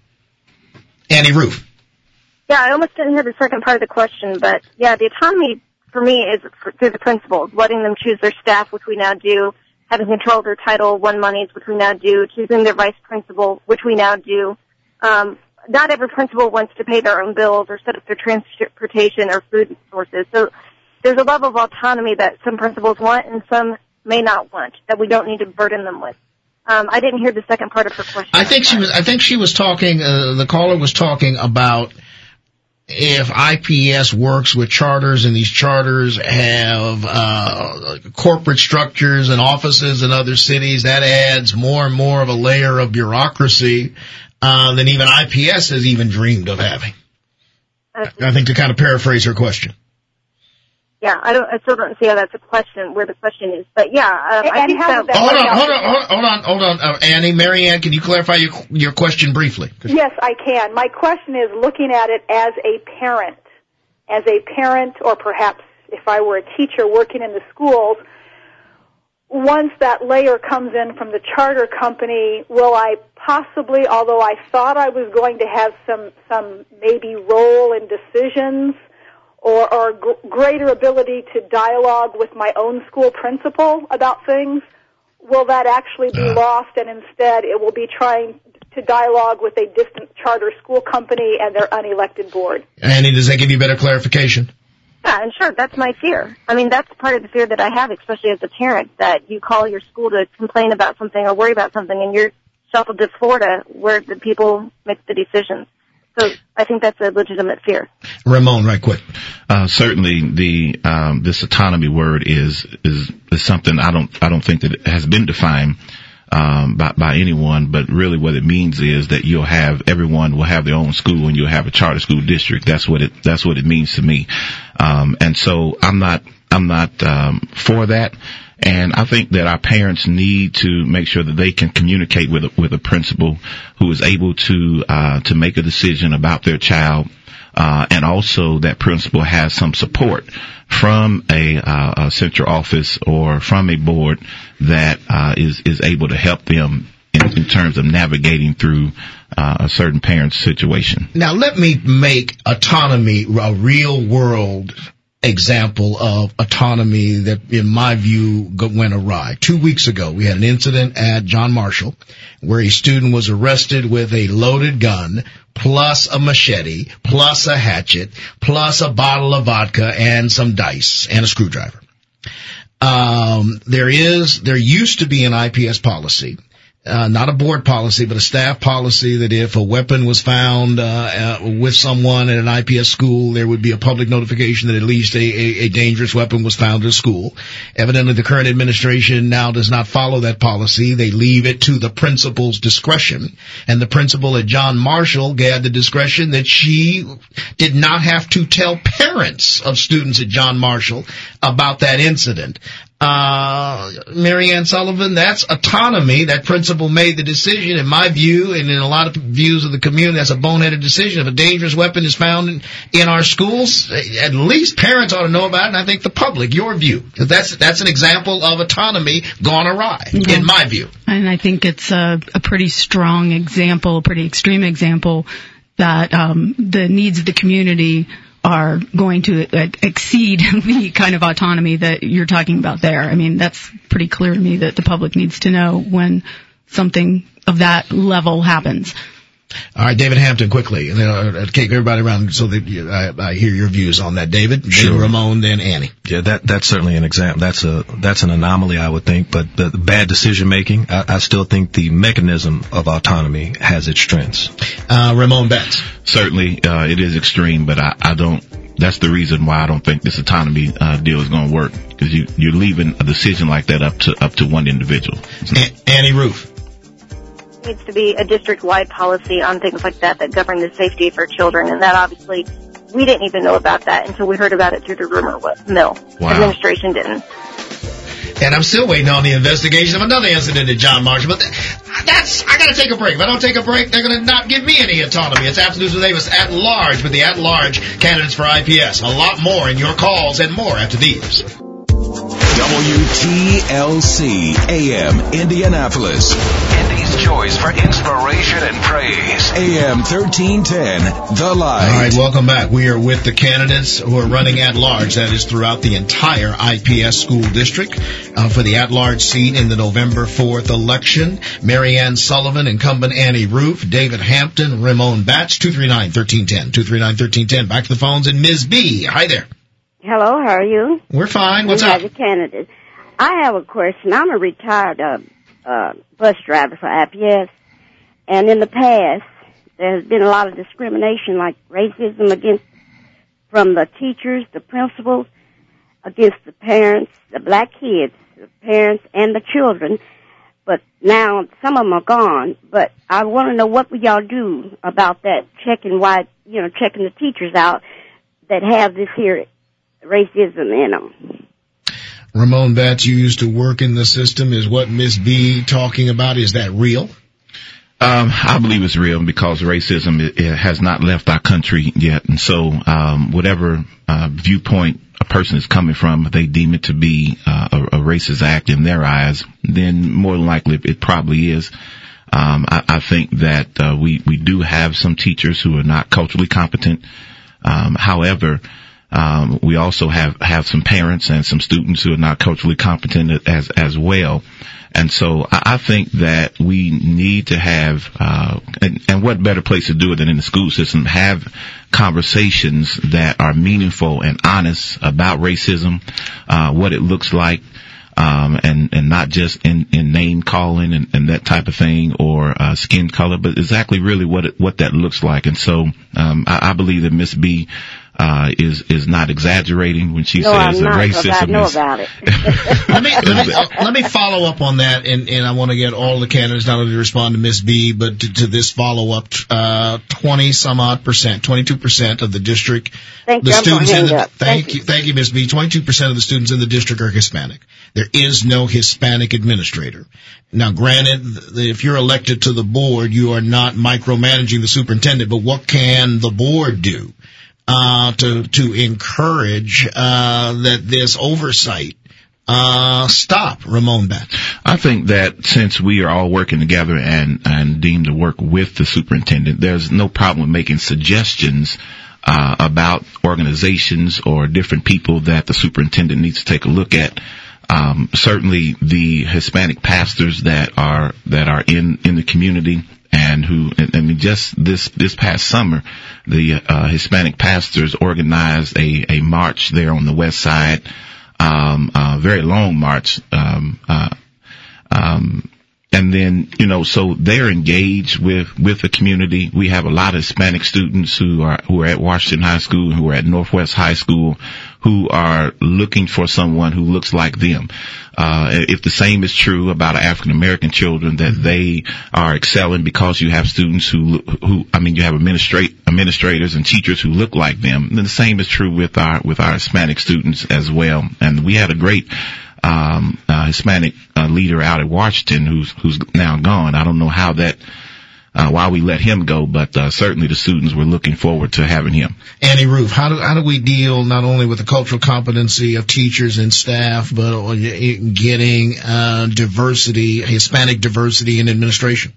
Annie Roof. Yeah, I almost didn't hear the second part of the question, but yeah, the autonomy for me is through the principals, letting them choose their staff, which we now do, having control of their Title One monies, which we now do, choosing their vice principal, which we now do. Um, not every principal wants to pay their own bills or set up their transportation or food sources. So there's a level of autonomy that some principals want and some may not want, that we don't need to burden them with. Um, I didn't hear the second part of her question. I think she was. I think she was talking. Uh, the caller was talking about if I P S works with charters and these charters have uh corporate structures and offices in other cities, that adds more and more of a layer of bureaucracy uh than even I P S has even dreamed of having. I think to kind of paraphrase her question. Yeah, I don't. I still don't see how that's a question, where the question is. But yeah, um, and I think how that. Hold on, hold on, hold on, hold on, uh, Annie, Marianne, can you clarify your your question briefly? Yes, I can. My question is looking at it as a parent, as a parent, or perhaps if I were a teacher working in the schools. Once that layer comes in from the charter company, will I possibly, although I thought I was going to have some some maybe role in decisions, or, or g- greater ability to dialogue with my own school principal about things, will that actually be uh. lost, and instead it will be trying to dialogue with a distant charter school company and their unelected board? Annie, does that give you better clarification? Yeah, and sure, that's my fear. I mean, that's part of the fear that I have, especially as a parent, that you call your school to complain about something or worry about something, and you're shuffled to Florida where the people make the decisions. So I think that's a legitimate fear. Ramon, right quick. Uh, certainly the, um, this autonomy word is, is, is something I don't, I don't think that it has been defined, um, by, by anyone, but really what it means is that you'll have, everyone will have their own school and you'll have a charter school district. That's what it, that's what it means to me. Um, and so I'm not, I'm not, um, for that. And I think that our parents need to make sure that they can communicate with a, with a principal who is able to uh to make a decision about their child, uh and also that principal has some support from a, uh, a central office or from a board that uh is is able to help them in, in terms of navigating through uh, a certain parent's situation. Now let me make autonomy a real world example of autonomy that, in my view, went awry. Two weeks ago, we had an incident at John Marshall where a student was arrested with a loaded gun, plus a machete, plus a hatchet, plus a bottle of vodka and some dice and a screwdriver. Um, there is, there used to be an I P S policy. Uh, not a board policy, but a staff policy that if a weapon was found uh, uh, with someone at an I P S school, there would be a public notification that at least a, a, a dangerous weapon was found at a school. Evidently, the current administration now does not follow that policy. They leave it to the principal's discretion. And the principal at John Marshall had the discretion that she did not have to tell parents of students at John Marshall about that incident. Uh, Marianne Sullivan, that's autonomy. That principal made the decision, in my view, and in a lot of views of the community, that's a boneheaded decision. If a dangerous weapon is found in, in our schools, at least parents ought to know about it, and I think the public, your view. Because that's, that's an example of autonomy gone awry, okay, in my view. And I think it's a, a pretty strong example, a pretty extreme example that, um, the needs of the community are going to exceed the kind of autonomy that you're talking about there. I mean, that's pretty clear to me that the public needs to know when something of that level happens. All right, David Hampton, quickly. And then I'll take everybody around so that you, I, I hear your views on that. David, sure. Then Ramon, then Annie. Yeah, that that's certainly an example. That's a that's an anomaly, I would think. But the, the bad decision making, I, I still think the mechanism of autonomy has its strengths. Uh, Ramon Betts. Certainly, uh, it is extreme, but I, I don't. that's the reason why I don't think this autonomy uh, deal is going to work, because you, you're leaving a decision like that up to up to one individual. A- Annie Roof. There needs to be a district-wide policy on things like that that govern the safety for children, and that obviously we didn't even know about that until we heard about it through the rumor mill. Wow. Administration didn't. And I'm still waiting on the investigation of another incident at John Marshall. But that's, I gotta take a break. If I don't take a break, they're gonna not give me any autonomy. It's Afternoons with Avis at large with the at large candidates for I P S. A lot more in your calls and more after these. W T L C A M Indianapolis. Indy's choice for inspiration and praise. A M thirteen ten, The Light. All right, welcome back. We are with the candidates who are running at large. That is throughout the entire I P S school district uh, for the at-large seat in the November fourth election. Marianne Sullivan, incumbent Annie Roof, David Hampton, Ramon Batch, two three nine, one three one zero, two three nine, one three one zero. Back to the phones and Miz B. Hi there. Hello, how are you? We're fine. What's we up? Have a candidate. I have a question. I'm a retired uh, uh, bus driver for I P S, and in the past, there has been a lot of discrimination, like racism against from the teachers, the principals, against the parents, the black kids, the parents, and the children. But now some of them are gone. But I want to know what will y'all do about that? Checking why, you know, checking the teachers out that have this here racism in them. Ramon Batts, you used to work in the system. Is what Miss B talking about? Is that real? Um, I believe it's real because racism it, it has not left our country yet. And so, um, whatever, uh, viewpoint a person is coming from, if they deem it to be, uh, a, a racist act in their eyes, then more than likely it probably is. Um, I, I think that, uh, we, we do have some teachers who are not culturally competent. Um, however, Um, we also have, have some parents and some students who are not culturally competent as, as well. And so I, I think that we need to have, uh, and, and what better place to do it than in the school system, have conversations that are meaningful and honest about racism, uh, what it looks like, um, and, and not just in, in name calling and, and that type of thing or, uh, skin color, but exactly really what it, what that looks like. And so, um, I, I believe that Miss B, Uh, is, is not exaggerating when she no, says that racism I know is. about it. let me, let me, uh, let me follow up on that, and, and I want to get all the candidates not only to respond to Miss B, but to, to this follow up, uh, twenty some odd percent, twenty-two percent of the district. Thank the you. students in the, thank, thank you, thank you, Miss B. twenty-two percent of the students in the district are Hispanic. There is no Hispanic administrator. Now, granted, if you're elected to the board, you are not micromanaging the superintendent, but what can the board do? Uh, to, to encourage, uh, that this oversight, uh, stop, Ramon Batts? I think that since we are all working together and, and deemed to work with the superintendent, there's no problem with making suggestions, uh, about organizations or different people that the superintendent needs to take a look at. Um, certainly the Hispanic pastors that are, that are in, in the community, and who, I mean, just this, this past summer, the, uh, Hispanic pastors organized a, a march there on the west side, um, a very long march, um, uh, um, and then, you know, so they're engaged with, with the community. We have a lot of Hispanic students who are, who are at Washington High School, who are at Northwest High School, who are looking for someone who looks like them. Uh, if the same is true about African American children, that they are excelling because you have students who, who, I mean, you have administrate, administrators and teachers who look like them, then the same is true with our, with our Hispanic students as well. And we had a great, um, uh, Hispanic, uh, leader out at Washington who's, who's now gone. I don't know how that, Uh, why we let him go, but uh, certainly the students were looking forward to having him. Annie Roof, how do how do we deal not only with the cultural competency of teachers and staff, but getting uh, diversity, Hispanic diversity in administration?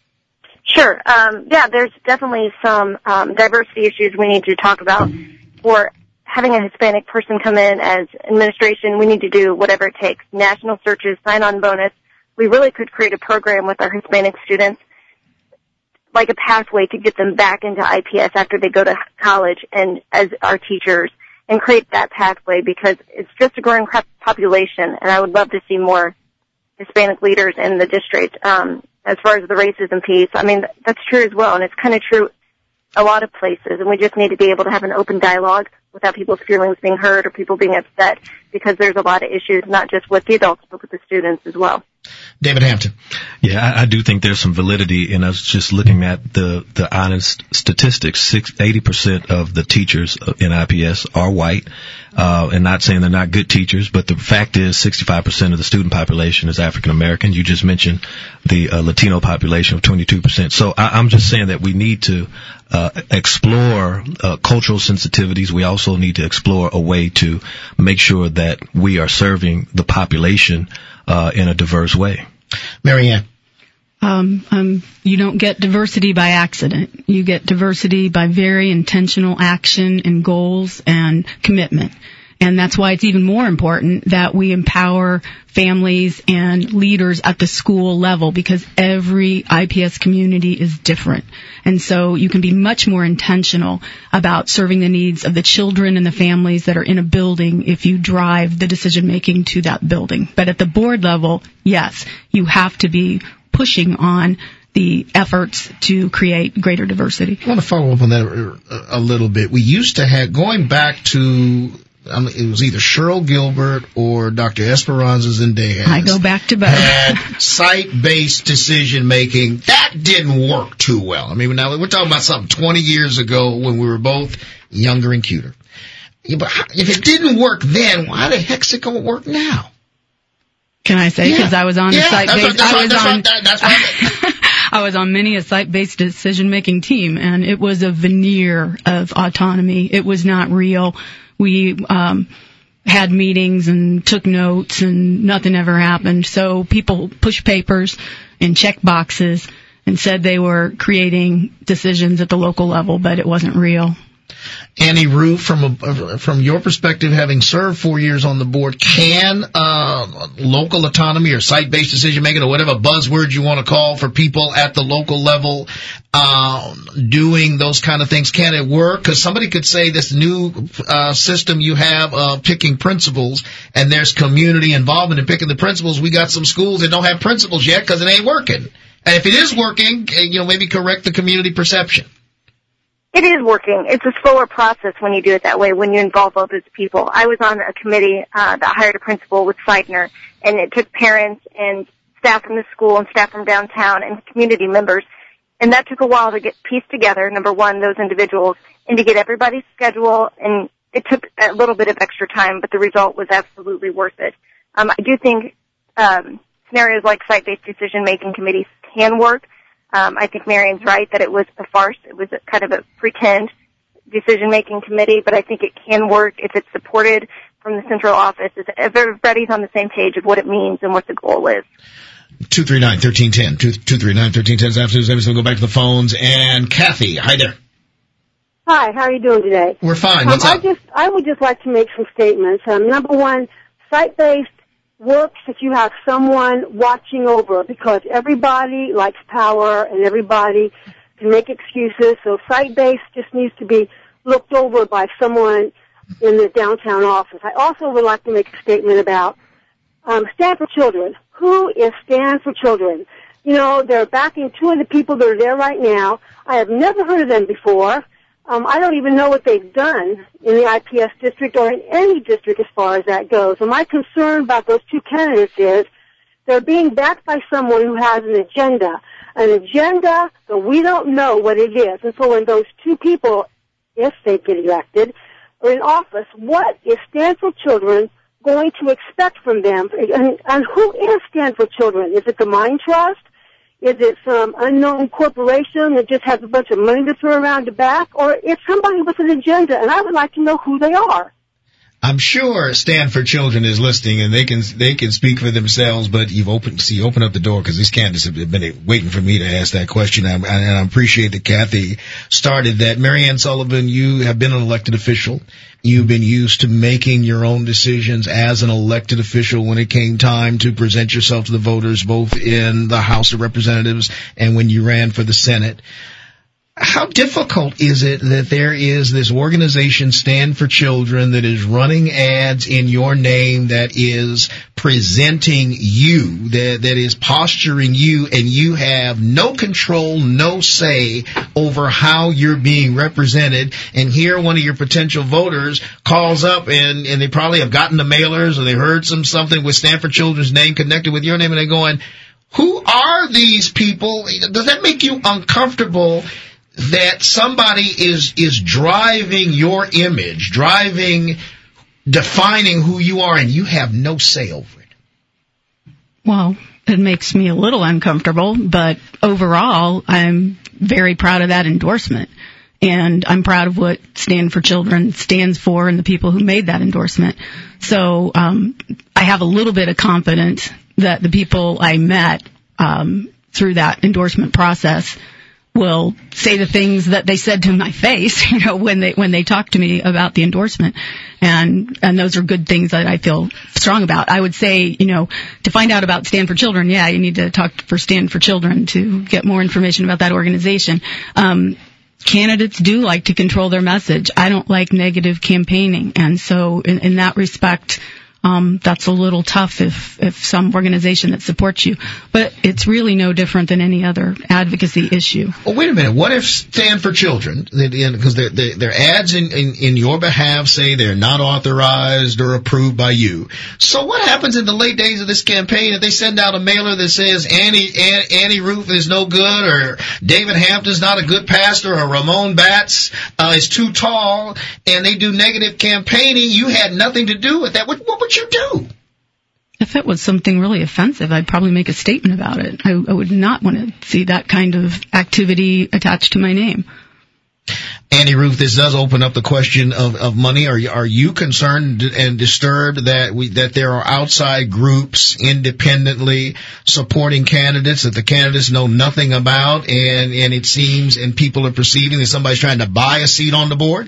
Sure. Um, yeah, there's definitely some um, diversity issues we need to talk about. For having a Hispanic person come in as administration, we need to do whatever it takes. National searches, sign-on bonus. We really could create a program with our Hispanic students, like a pathway to get them back into I P S after they go to college and as our teachers, and create that pathway, because it's just a growing population, and I would love to see more Hispanic leaders in the district. Um, as far as the racism piece, I mean, that's true as well, and it's kind of true a lot of places, and we just need to be able to have an open dialogue without people's feelings being hurt or people being upset, because there's a lot of issues, not just with the adults, but with the students as well. David Hampton. Yeah, I, I do think there's some validity in us just looking at the, the honest statistics. Six, eighty percent of the teachers in I P S are white, uh, and not saying they're not good teachers, but the fact is sixty-five percent of the student population is African American. You just mentioned the uh, Latino population of twenty-two percent. So I, I'm just saying that we need to uh, explore uh, cultural sensitivities. We also need to explore a way to make sure that we are serving the population uh, in a diverse way. Marianne. Um, um, you don't get diversity by accident. You get diversity by very intentional action and goals and commitment. And that's why it's even more important that we empower families and leaders at the school level, because every I P S community is different. And so you can be much more intentional about serving the needs of the children and the families that are in a building if you drive the decision making to that building. But at the board level, yes, you have to be pushing on the efforts to create greater diversity. I want to follow up on that a little bit. We used to have, going back to, Um, it was either Cheryl Gilbert or Doctor Esperanza Zendejas. I go back to both. Had site-based decision-making. That didn't work too well. I mean, now we're talking about something twenty years ago when we were both younger and cuter. Yeah, but if it didn't work then, why the heck's it going to work now? Can I say? Because yeah. I was on yeah, a site-based. That's I right, was that's on. right, that's right. I was on many a site-based decision-making team, and it was a veneer of autonomy. It was not real. We um had meetings and took notes, and nothing ever happened. So people pushed papers and checked boxes and said they were creating decisions at the local level, but it wasn't real. Annie Rue, from a, from your perspective, having served four years on the board, can uh, local autonomy or site-based decision-making, or whatever buzzword you want to call for people at the local level uh, doing those kind of things, can it work? Because somebody could say this new uh, system you have of uh, picking principals, and there's community involvement in picking the principals. We got some schools that don't have principals yet because it ain't working. And if it is working, you know, maybe correct the community perception. It is working. It's a slower process when you do it that way, when you involve all those people. I was on a committee uh, that hired a principal with Seidner, and it took parents and staff from the school and staff from downtown and community members, and that took a while to get pieced together, number one, those individuals, and to get everybody's schedule, and it took a little bit of extra time, but the result was absolutely worth it. Um, I do think um, scenarios like site-based decision-making committees can work. Um, I think Marion's right that it was a farce. It was a kind of a pretend decision-making committee, but I think it can work if it's supported from the central office, if everybody's on the same page of what it means and what the goal is. two three nine, one three one zero. two three nine, one three one zero is afternoon. So we'll go back to the phones. And Kathy, hi there. Hi, how are you doing today? We're fine. Um, What's I up? just, I would just like to make some statements. Um, number one, site-based works if you have someone watching over it, because everybody likes power and everybody can make excuses. So site-based just needs to be looked over by someone in the downtown office. I also would like to make a statement about um, Stand for Children. Who is Stand for Children? You know, they're backing two of the people that are there right now. I have never heard of them before. Um, I don't even know what they've done in the I P S district or in any district as far as that goes. And my concern about those two candidates is they're being backed by someone who has an agenda, an agenda that we don't know what it is. And so when those two people, if they get elected, are in office, what is Stand for Children going to expect from them? And, and who is Stand for Children? Is it the Mine Trust? Is it some unknown corporation that just has a bunch of money to throw around the back? Or is somebody with an agenda? And I would like to know who they are. I'm sure Stand for Children is listening, and they can they can speak for themselves. But you've opened see open up the door, because these candidates have been waiting for me to ask that question, and I, and I appreciate that Kathy started that. Marianne Sullivan, you have been an elected official. You've been used to making your own decisions as an elected official when it came time to present yourself to the voters, both in the House of Representatives and when you ran for the Senate. How difficult is it that there is this organization, Stand for Children, that is running ads in your name, that is representing you, that, that is posturing you, and you have no control, no say over how you're being represented. And here one of your potential voters calls up, and, and they probably have gotten the mailers, or they heard some something with Stand for Children's name connected with your name, and they're going, who are these people? Does that make you uncomfortable that somebody is is driving your image, driving, defining who you are, and you have no say over it? Well, it makes me a little uncomfortable, but overall, I'm very proud of that endorsement. And I'm proud of what Stand for Children stands for and the people who made that endorsement. So um, I have a little bit of confidence that the people I met um, through that endorsement process will say the things that they said to my face, you know, when they when they talk to me about the endorsement, and and those are good things that I feel strong about. I would say, you know, to find out about Stand for Children, yeah, you need to talk for Stand for Children to get more information about that organization. Um, candidates do like to control their message. I don't like negative campaigning, and so in, in that respect, Um, that's a little tough if, if some organization that supports you. But it's really no different than any other advocacy issue. Well, wait a minute. What if Stand for Children, because their, their, their ads in, in, in your behalf say they're not authorized or approved by you. So what happens in the late days of this campaign if they send out a mailer that says Annie, Annie Roof is no good, or David Hampton's not a good pastor, or Ramon Batts uh, is too tall, and they do negative campaigning? You had nothing to do with that. What, what would you do? If it was something really offensive, I'd probably make a statement about it. I, I would not want to see that kind of activity attached to my name. Annie Ruth, this does open up the question of, of money. Are you, are you concerned and disturbed that we, that there are outside groups independently supporting candidates that the candidates know nothing about, and, and it seems, and people are perceiving that somebody's trying to buy a seat on the board?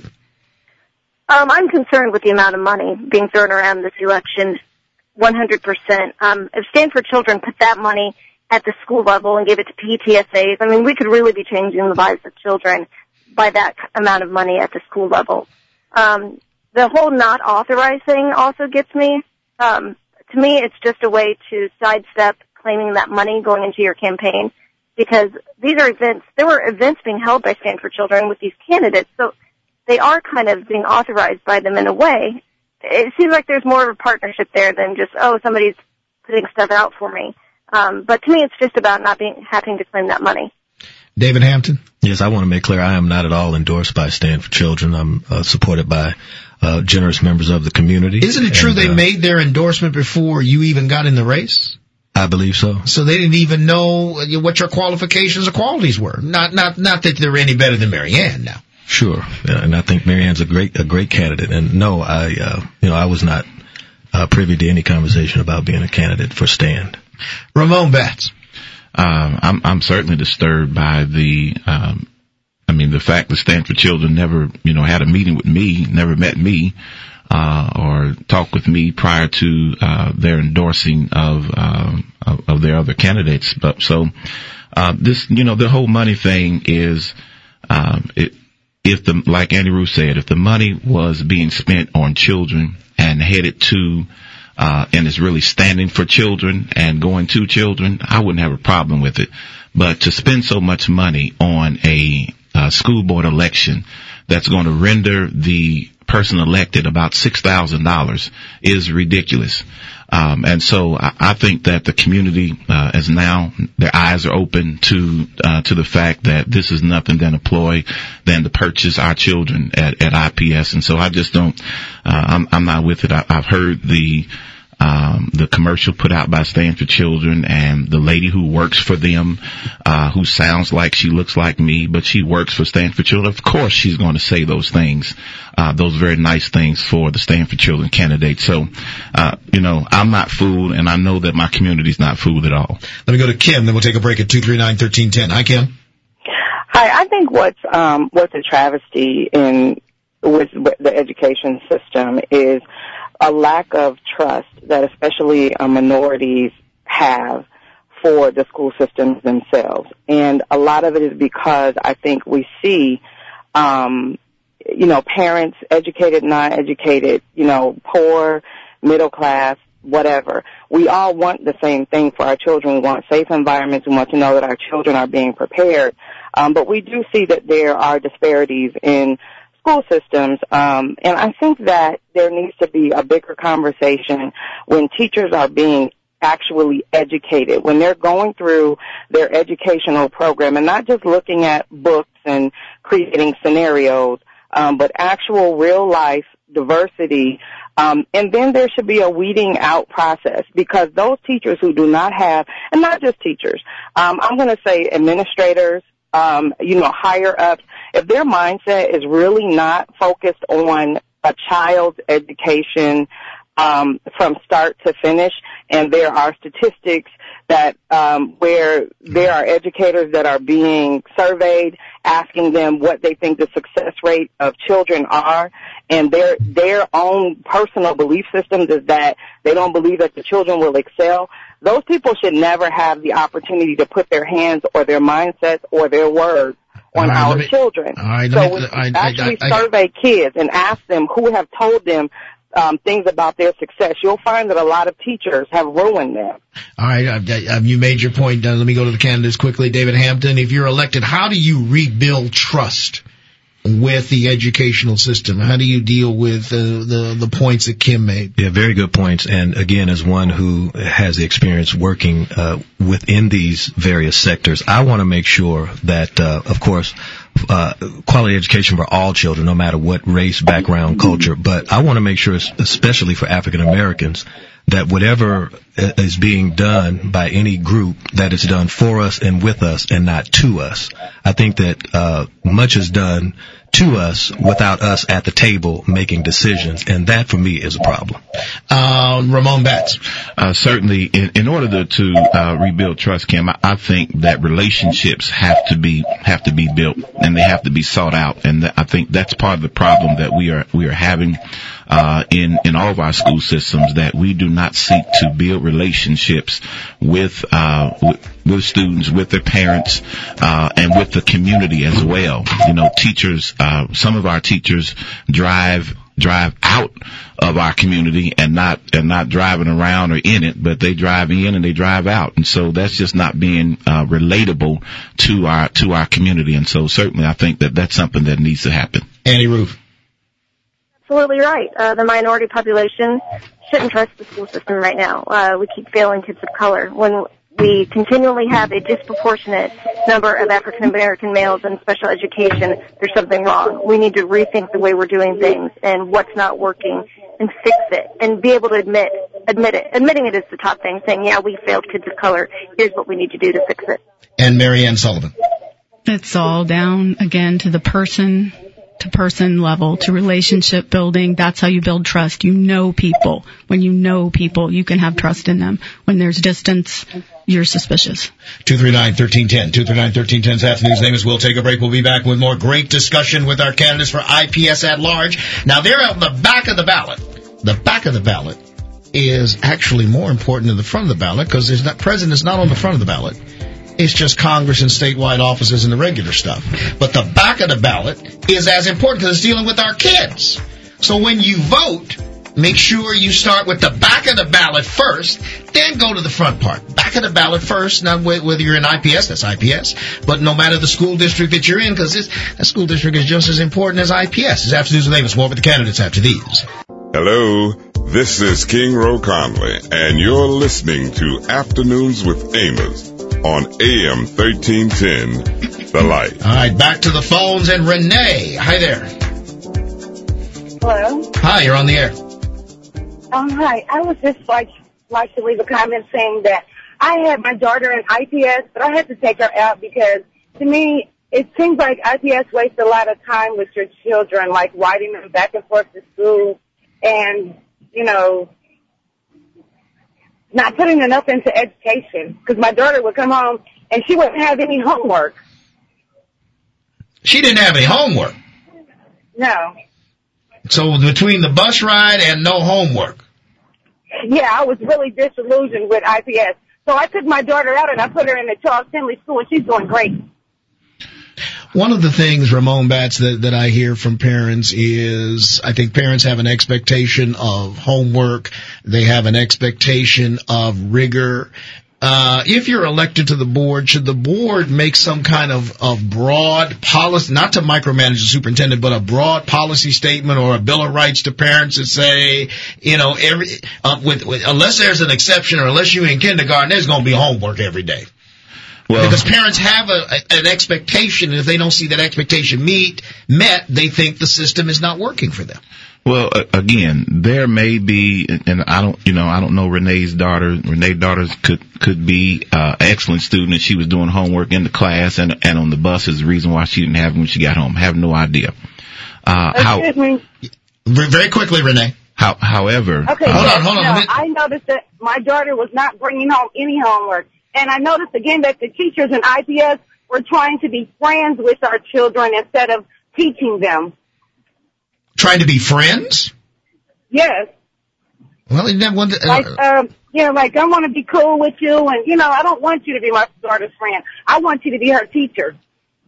Um, I'm concerned with the amount of money being thrown around this election, one hundred percent. Um, if Stand for Children put that money at the school level and gave it to P T S As, I mean, we could really be changing the lives of children by that amount of money at the school level. Um, the whole not authorized thing also gets me. Um, to me, it's just a way to sidestep claiming that money going into your campaign, because these are events, there were events being held by Stand for Children with these candidates, so they are kind of being authorized by them in a way. It seems like there's more of a partnership there than just, oh, somebody's putting stuff out for me. Um, but to me, it's just about not being having to claim that money. David Hampton? Yes, I want to make clear I am not at all endorsed by Stand for Children. I'm uh, supported by uh, generous members of the community. Isn't it true and, they uh, made their endorsement before you even got in the race? I believe so. So they didn't even know what your qualifications or qualities were. Not, not, not that they're any better than Mary Ann now. Sure, and I think Mary Ann's a great a great candidate. And no, I uh, you know I was not uh, privy to any conversation about being a candidate for Stand. Ramon Batts. Um, I'm I'm certainly disturbed by the um, I mean the fact that Stand for Children never you know had a meeting with me, never met me, uh, or talked with me prior to uh, their endorsing of, um, of of their other candidates. But so uh, this you know the whole money thing is um, it. If the, like Annie Ruth said, if the money was being spent on children and headed to, uh, and is really standing for children and going to children, I wouldn't have a problem with it. But to spend so much money on a, uh, school board election that's going to render the person elected about six thousand dollars is ridiculous. Um, and so I, I think that the community, uh, is now, their eyes are open to, uh, to the fact that this is nothing than a ploy than to purchase our children at, at I P S. And so I just don't, uh, I'm, I'm not with it. I, I've heard the, um, the commercial put out by Stand for Children, and the lady who works for them, uh, who sounds like she looks like me, but she works for Stand for Children. Of course she's going to say those things, uh, those very nice things for the Stand for Children candidate. So, uh, you know, I'm not fooled, and I know that my community's not fooled at all. Let me go to Kim, then we'll take a break at two three nine, one three one zero. Hi, Kim. Hi, I think what's, um, what's a travesty in, with the education system is a lack of trust that especially uh, minorities have for the school systems themselves. And a lot of it is because I think we see, um, you know, parents, educated, non-educated, you know, poor, middle class, whatever. we all want the same thing for our children. We want safe environments. We want to know that our children are being prepared. Um, but we do see that there are disparities in school systems, um, and I think that there needs to be a bigger conversation when teachers are being actually educated, when they're going through their educational program and not just looking at books and creating scenarios, um, but actual real life diversity. Um, and then there should be a weeding out process, because those teachers who do not have, and not just teachers, um, I'm going to say administrators, um, you know, higher ups, if their mindset is really not focused on a child's education um, from start to finish, and there are statistics that um, where there are educators that are being surveyed, asking them what they think the success rate of children are, and their their own personal belief systems is that they don't believe that the children will excel. Those people should never have the opportunity to put their hands or their mindsets or their words on right, our me, children. Right, so me, we I, actually I, I, survey kids and ask them who have told them um, things about their success. You'll find that a lot of teachers have ruined them. All right, I've, I've, you made your point. Uh, let me go to the candidates quickly. David Hampton, if you're elected, how do you rebuild trust with the educational system? How do you deal with uh, the the points that Kim made? Yeah, very good points. And again, as one who has the experience working uh, within these various sectors, I want to make sure that, uh, of course, uh, quality education for all children, no matter what race, background, culture. But I want to make sure, especially for African Americans, that whatever is being done by any group, that it's done for us and with us and not to us. I think that uh much is done to us without us at the table making decisions, and that for me is a problem. Uh, Ramon Betts. Uh, certainly, in, in order to, to uh, rebuild trust, Kim, I, I think that relationships have to be have to be built, and they have to be sought out, and th- I think that's part of the problem that we are we are having uh in in all of our school systems, that we do not seek to build relationships with uh with, with students, with their parents, uh and with the community as well. You know, teachers, uh some of our teachers drive drive out of our community and not and not driving around or in it, but they drive in and they drive out, and so that's just not being uh relatable to our to our community. And so certainly I think that that's something that needs to happen. Annie Roof. Absolutely right. Uh, the minority population shouldn't trust the school system right now. Uh, we keep failing kids of color. When we continually have a disproportionate number of African American males in special education, there's something wrong. We need to rethink the way we're doing things and what's not working and fix it and be able to admit, admit it. Admitting it is the top thing, saying, yeah, we failed kids of color. Here's what we need to do to fix it. And Marianne Sullivan. It's all down, again, to the person to person level, to relationship building. That's how you build trust. You know people. When you know people, you can have trust in them. When there's distance, you're suspicious. two three nine, one three one zero. two three nine, one three one zero is Afternoon's name is. We'll take a break. We'll be back with more great discussion with our candidates for I P S at large. Now, they're on the back of the ballot. The back of the ballot is actually more important than the front of the ballot, because there's not, president's not on the front of the ballot. It's just Congress and statewide offices and the regular stuff. But the back of the ballot is as important, because it's dealing with our kids. So when you vote, make sure you start with the back of the ballot first, then go to the front part. Back of the ballot first, not whether you're in I P S, that's I P S, but no matter the school district that you're in, because that school district is just as important as I P S. It's Afternoons with Amos. More with the candidates after these. Hello, this is King Roe Conley, and you're listening to Afternoons with Amos on A M thirteen ten, The Light. All right, back to the phones, and Renee. Hi there. Hello. Hi, you're on the air. Um, hi. I would just like like to leave a comment saying that I had my daughter in I P S, but I had to take her out because, to me, it seems like I P S wastes a lot of time with your children, like riding them back and forth to school and, you know, not putting enough into education, because my daughter would come home and she wouldn't have any homework. She didn't have any homework? No. So between the bus ride and no homework? Yeah, I was really disillusioned with I P S. So I took my daughter out and I put her in the Charles Finley School, and she's doing great. One of the things, Ramon Batts, that, that I hear from parents is I think parents have an expectation of homework. They have an expectation of rigor. Uh, if you're elected to the board, should the board make some kind of, of broad policy, not to micromanage the superintendent, but a broad policy statement or a bill of rights to parents that say, you know, every, uh, with, with, unless there's an exception or unless you're in kindergarten, there's going to be homework every day. Well, because parents have a, a, an expectation, and if they don't see that expectation meet, met, they think the system is not working for them. Well, uh, again, there may be, and I don't, you know, I don't know Renee's daughter. Renee's daughter could could be uh, an excellent student, and she was doing homework in the class and and on the bus is the reason why she didn't have it when she got home. I have no idea. Uh, how? Very quickly, Renee. How, however, okay, uh, hold on, hold on. No, I noticed that my daughter was not bringing home any homework, and I noticed again that the teachers in I P S were trying to be friends with our children instead of teaching them. Trying to be friends? Yes. Well, isn't that one? That, uh, like, um, yeah, like I want to be cool with you, and you know, I don't want you to be my daughter's friend. I want you to be her teacher.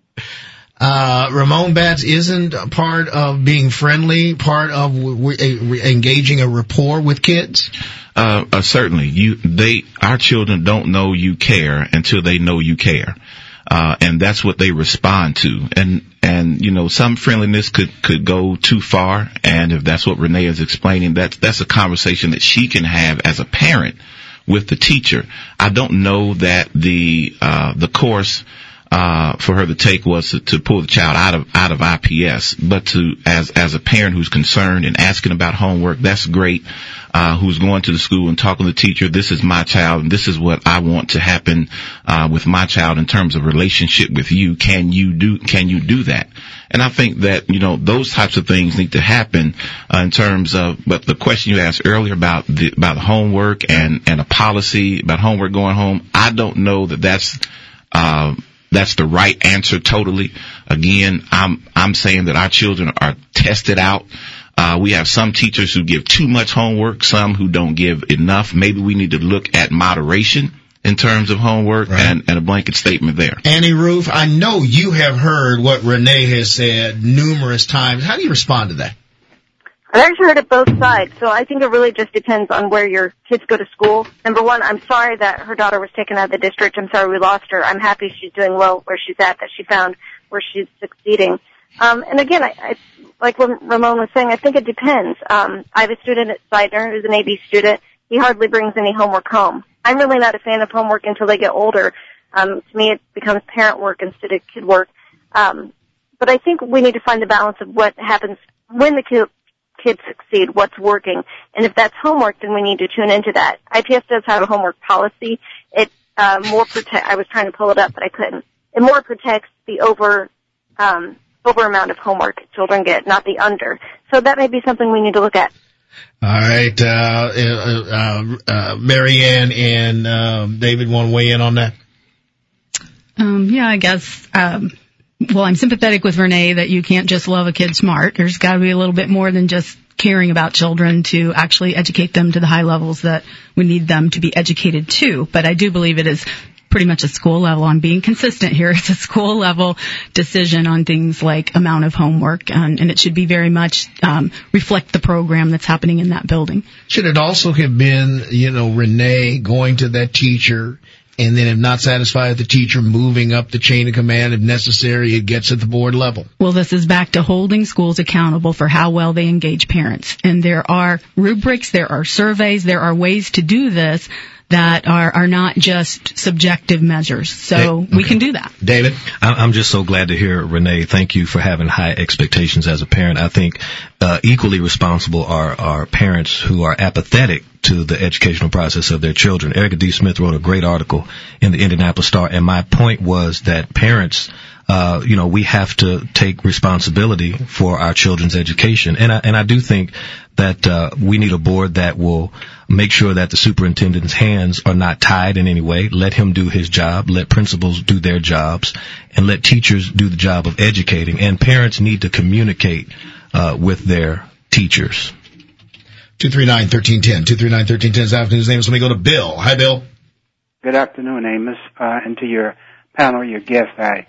Uh, Ramon Batts, isn't a part of being friendly part of w- w- engaging a rapport with kids? Uh, uh, certainly. You, they, our children don't know you care until they know you care. Uh, and that's what they respond to. And, and, you know, some friendliness could, could go too far. And if that's what Renee is explaining, that's, that's a conversation that she can have as a parent with the teacher. I don't know that the, uh, the course, uh, for her to take was to, to pull the child out of, out of I P S. But to, as, as a parent who's concerned and asking about homework, that's great. Uh, who's going to the school and talking to the teacher, this is my child and this is what I want to happen, uh, with my child in terms of relationship with you. Can you do, can you do that? And I think that, you know, those types of things need to happen, uh, in terms of, but the question you asked earlier about the, about homework and, and a policy about homework going home, I don't know that that's, uh, that's the right answer totally. Again, I'm, I'm saying that our children are tested out. Uh, we have some teachers who give too much homework, some who don't give enough. Maybe we need to look at moderation in terms of homework, right, and, and a blanket statement there. Annie Roof, I know you have heard what Renee has said numerous times. How do you respond to that? I've actually heard it both sides, so I think it really just depends on where your kids go to school. Number one, I'm sorry that her daughter was taken out of the district. I'm sorry we lost her. I'm happy she's doing well where she's at, that she found where she's succeeding. Um, and again, I, I, like what Ramon was saying, I think it depends. Um, I have a student at Seidner who's an A B student. He hardly brings any homework home. I'm really not a fan of homework until they get older. Um, to me, it becomes parent work instead of kid work. Um, but I think we need to find the balance of what happens when the kid, kids succeed, what's working. And if that's homework, then we need to tune into that. I P S does have a homework policy. It uh, more protect. I was trying to pull it up, but I couldn't. It more protects the over. Um, over amount of homework children get, not the under. So that may be something we need to look at. All right, uh, uh, uh, Mary Ann and uh, David want to weigh in on that? Um, yeah, I guess, um, well, I'm sympathetic with Renee that you can't just love a kid smart. There's got to be a little bit more than just caring about children to actually educate them to the high levels that we need them to be educated to. But I do believe it is pretty much a school level. I'm being consistent here. It's a school level decision on things like amount of homework, and, and it should be very much um, reflect the program that's happening in that building. Should it also have been, you know, Renee going to that teacher, and then if not satisfied with the teacher, moving up the chain of command if necessary, it gets at the board level? Well, this is back to holding schools accountable for how well they engage parents. And there are rubrics, there are surveys, there are ways to do this that are, are not just subjective measures. So okay. we can do that. David? I'm just so glad to hear, Renee, thank you for having high expectations as a parent. I think uh, equally responsible are, are parents who are apathetic to the educational process of their children. Erica D. Smith wrote a great article in the Indianapolis Star, and my point was that parents, uh, you know, we have to take responsibility for our children's education. And I, and I do think that uh, we need a board that will make sure that the superintendent's hands are not tied in any way. Let him do his job. Let principals do their jobs. And let teachers do the job of educating. And parents need to communicate uh, with their teachers. two three nine, one three one zero. two three nine, one three one zero is afternoon's name. So let me go to Bill. Hi, Bill. Good afternoon, Amos. Uh, and to your panel, your guest, I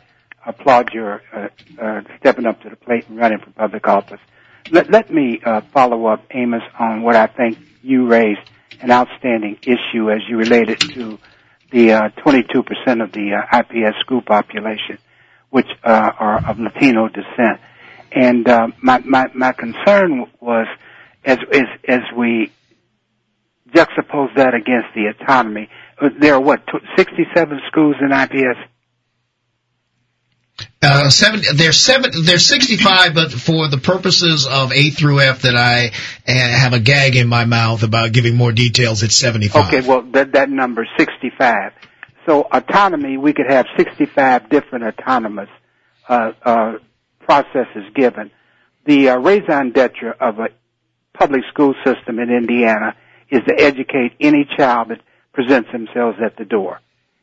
applaud your uh, uh, stepping up to the plate and running for public office. Let, let me uh, follow up, Amos, on what I think you raised an outstanding issue as you related to the uh, twenty-two percent of the uh, I P S school population, which uh, are of Latino descent. And uh, my, my my concern was, as as as we juxtapose that against the autonomy, there are what sixty-seven schools in I P S. Uh, seven, there's seven, there's sixty-five, but for the purposes of A through F that I uh, have a gag in my mouth about giving more details, it's seventy-five. Okay, well, that, that number is sixty-five. So autonomy, we could have sixty-five different autonomous, uh, uh, processes given. The uh, raison d'etre of a public school system in Indiana is to educate any child that presents themselves at the door.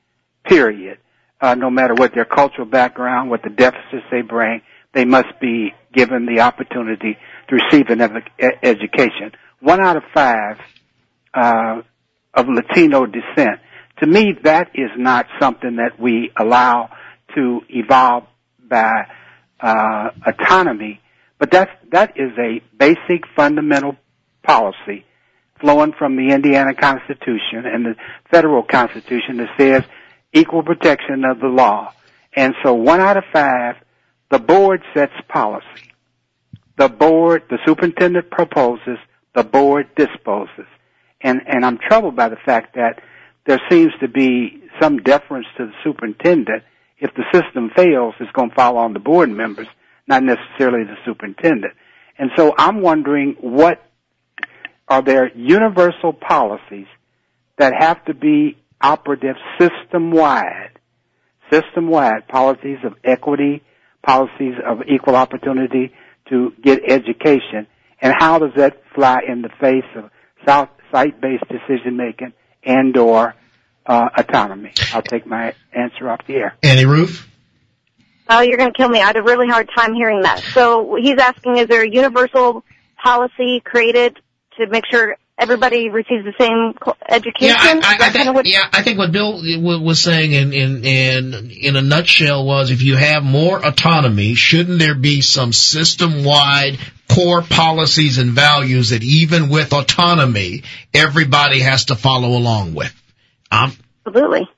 Period. Uh, no matter what their cultural background, what the deficits they bring, they must be given the opportunity to receive an ed- education. One out of five uh, of Latino descent. To me, that is not something that we allow to evolve by uh, autonomy, but that's, that is a basic fundamental policy flowing from the Indiana Constitution and the federal Constitution that says equal protection of the law. And so one out of five, the board sets policy. The board, the superintendent proposes, the board disposes. And, and I'm troubled by the fact that there seems to be some deference to the superintendent. If the system fails, it's going to fall on the board members, not necessarily the superintendent. And so I'm wondering, what are there universal policies that have to be operative system-wide, system-wide policies of equity, policies of equal opportunity to get education, and how does that fly in the face of site-based decision-making and or uh, autonomy? I'll take my answer off the air. Annie Roof? Oh, you're going to kill me. I had a really hard time hearing that. So he's asking, is there a universal policy created to make sure everybody receives the same education? Yeah, I, I, I think, what... yeah, I think what Bill was saying in, in, in, in a nutshell was, if you have more autonomy, shouldn't there be some system-wide core policies and values that even with autonomy, everybody has to follow along with? Um, absolutely.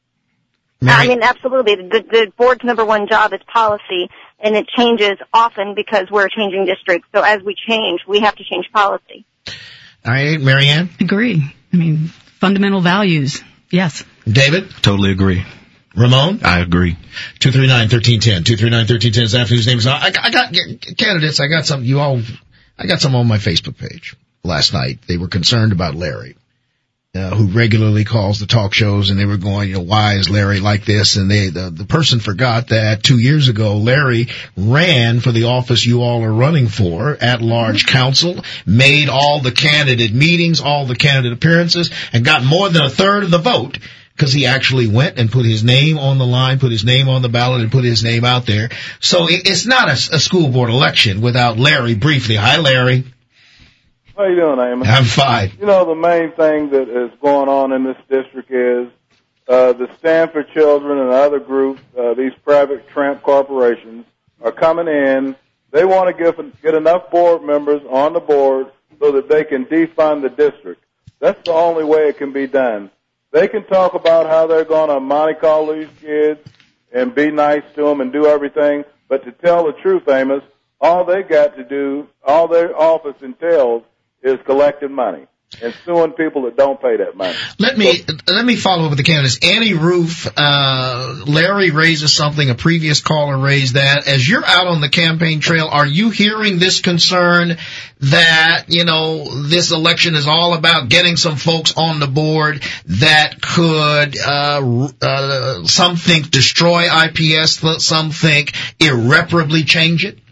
Mary? I mean, absolutely. The, the board's number one job is policy, and it changes often because we're changing districts. So as we change, we have to change policy. All right, Marianne? Agree. I mean, fundamental values, yes. David? Totally agree. Ramon? I agree. two three nine, one three one zero. two three nine, one three one zero is after whose name is on. I, I got candidates. I got some, you all, I got some on my Facebook page last night. They were concerned about Larry, uh, who regularly calls the talk shows, and they were going, you know, why is Larry like this? And they, the, the person forgot that two years ago, Larry ran for the office you all are running for, at large council, made all the candidate meetings, all the candidate appearances, and got more than a third of the vote, because he actually went and put his name on the line, put his name on the ballot, and put his name out there. So it, it's not a, a school board election without Larry briefly. Hi, Larry. How you doing, Amos? I'm fine. You know, the main thing that is going on in this district is uh, the Stanford Children and other groups, uh, these private tramp corporations, are coming in. They want to get, get enough board members on the board so that they can defund the district. That's the only way it can be done. They can talk about how they're going to Monte Carlo these kids and be nice to them and do everything, but to tell the truth, Amos, all they got to do, all their office entails, is collecting money and suing people that don't pay that money. Let me so, let me follow up with the candidates. Annie Roof, uh, Larry raises something. A previous caller raised that. As you're out on the campaign trail, are you hearing this concern that, you know, this election is all about getting some folks on the board that could, uh, uh, some think destroy I P S, some think irreparably change it?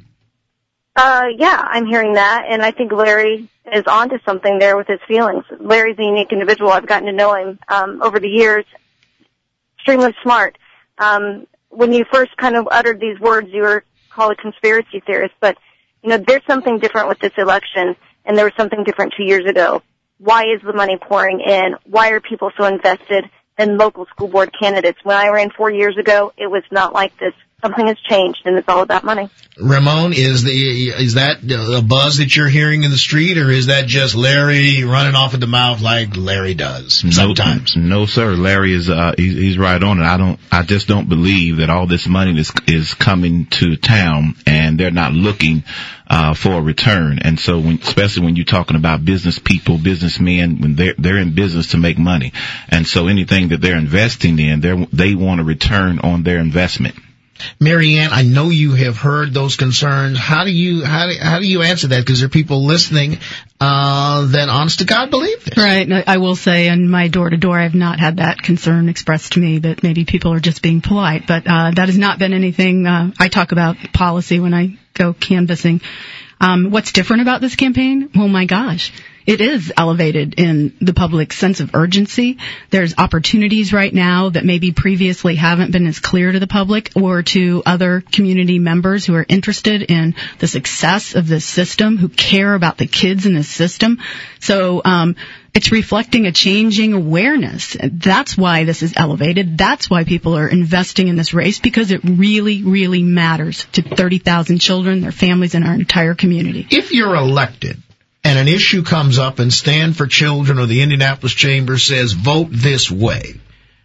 Uh, yeah, I'm hearing that, and I think Larry is onto something there with his feelings. Larry's a unique individual. I've gotten to know him um, over the years. Extremely smart. Um, when you first kind of uttered these words, you were called a conspiracy theorist, but, you know, there's something different with this election, and there was something different two years ago. Why is the money pouring in? Why are people so invested in local school board candidates? When I ran four years ago, it was not like this something has changed, and it's all about money. Ramon, is the is that a buzz that you're hearing in the street, or is that just Larry running off at the mouth like Larry does sometimes? No, no sir. Larry is uh, he's, he's right on it. I don't. I just don't believe that all this money is is coming to town and they're not looking uh for a return. And so, when, especially when you're talking about business people, businessmen, when they're they're in business to make money, and so anything that they're investing in, they they want a return on their investment. Marianne, I know you have heard those concerns. How do you how do, how do you answer that? Because there are people listening uh, that, honest to God, believe this. Right. I will say, in my door to door, I have not had that concern expressed to me. But maybe people are just being polite. But uh, that has not been anything. Uh, I talk about policy when I go canvassing. Um, what's different about this campaign? Oh my gosh. It is elevated in the public sense of urgency. There's opportunities right now that maybe previously haven't been as clear to the public or to other community members who are interested in the success of this system, who care about the kids in this system. So um it's reflecting a changing awareness. That's why this is elevated. That's why people are investing in this race, because it really, really matters to thirty thousand children, their families, and our entire community. If you're elected and an issue comes up and Stand for Children or the Indianapolis Chamber says, vote this way,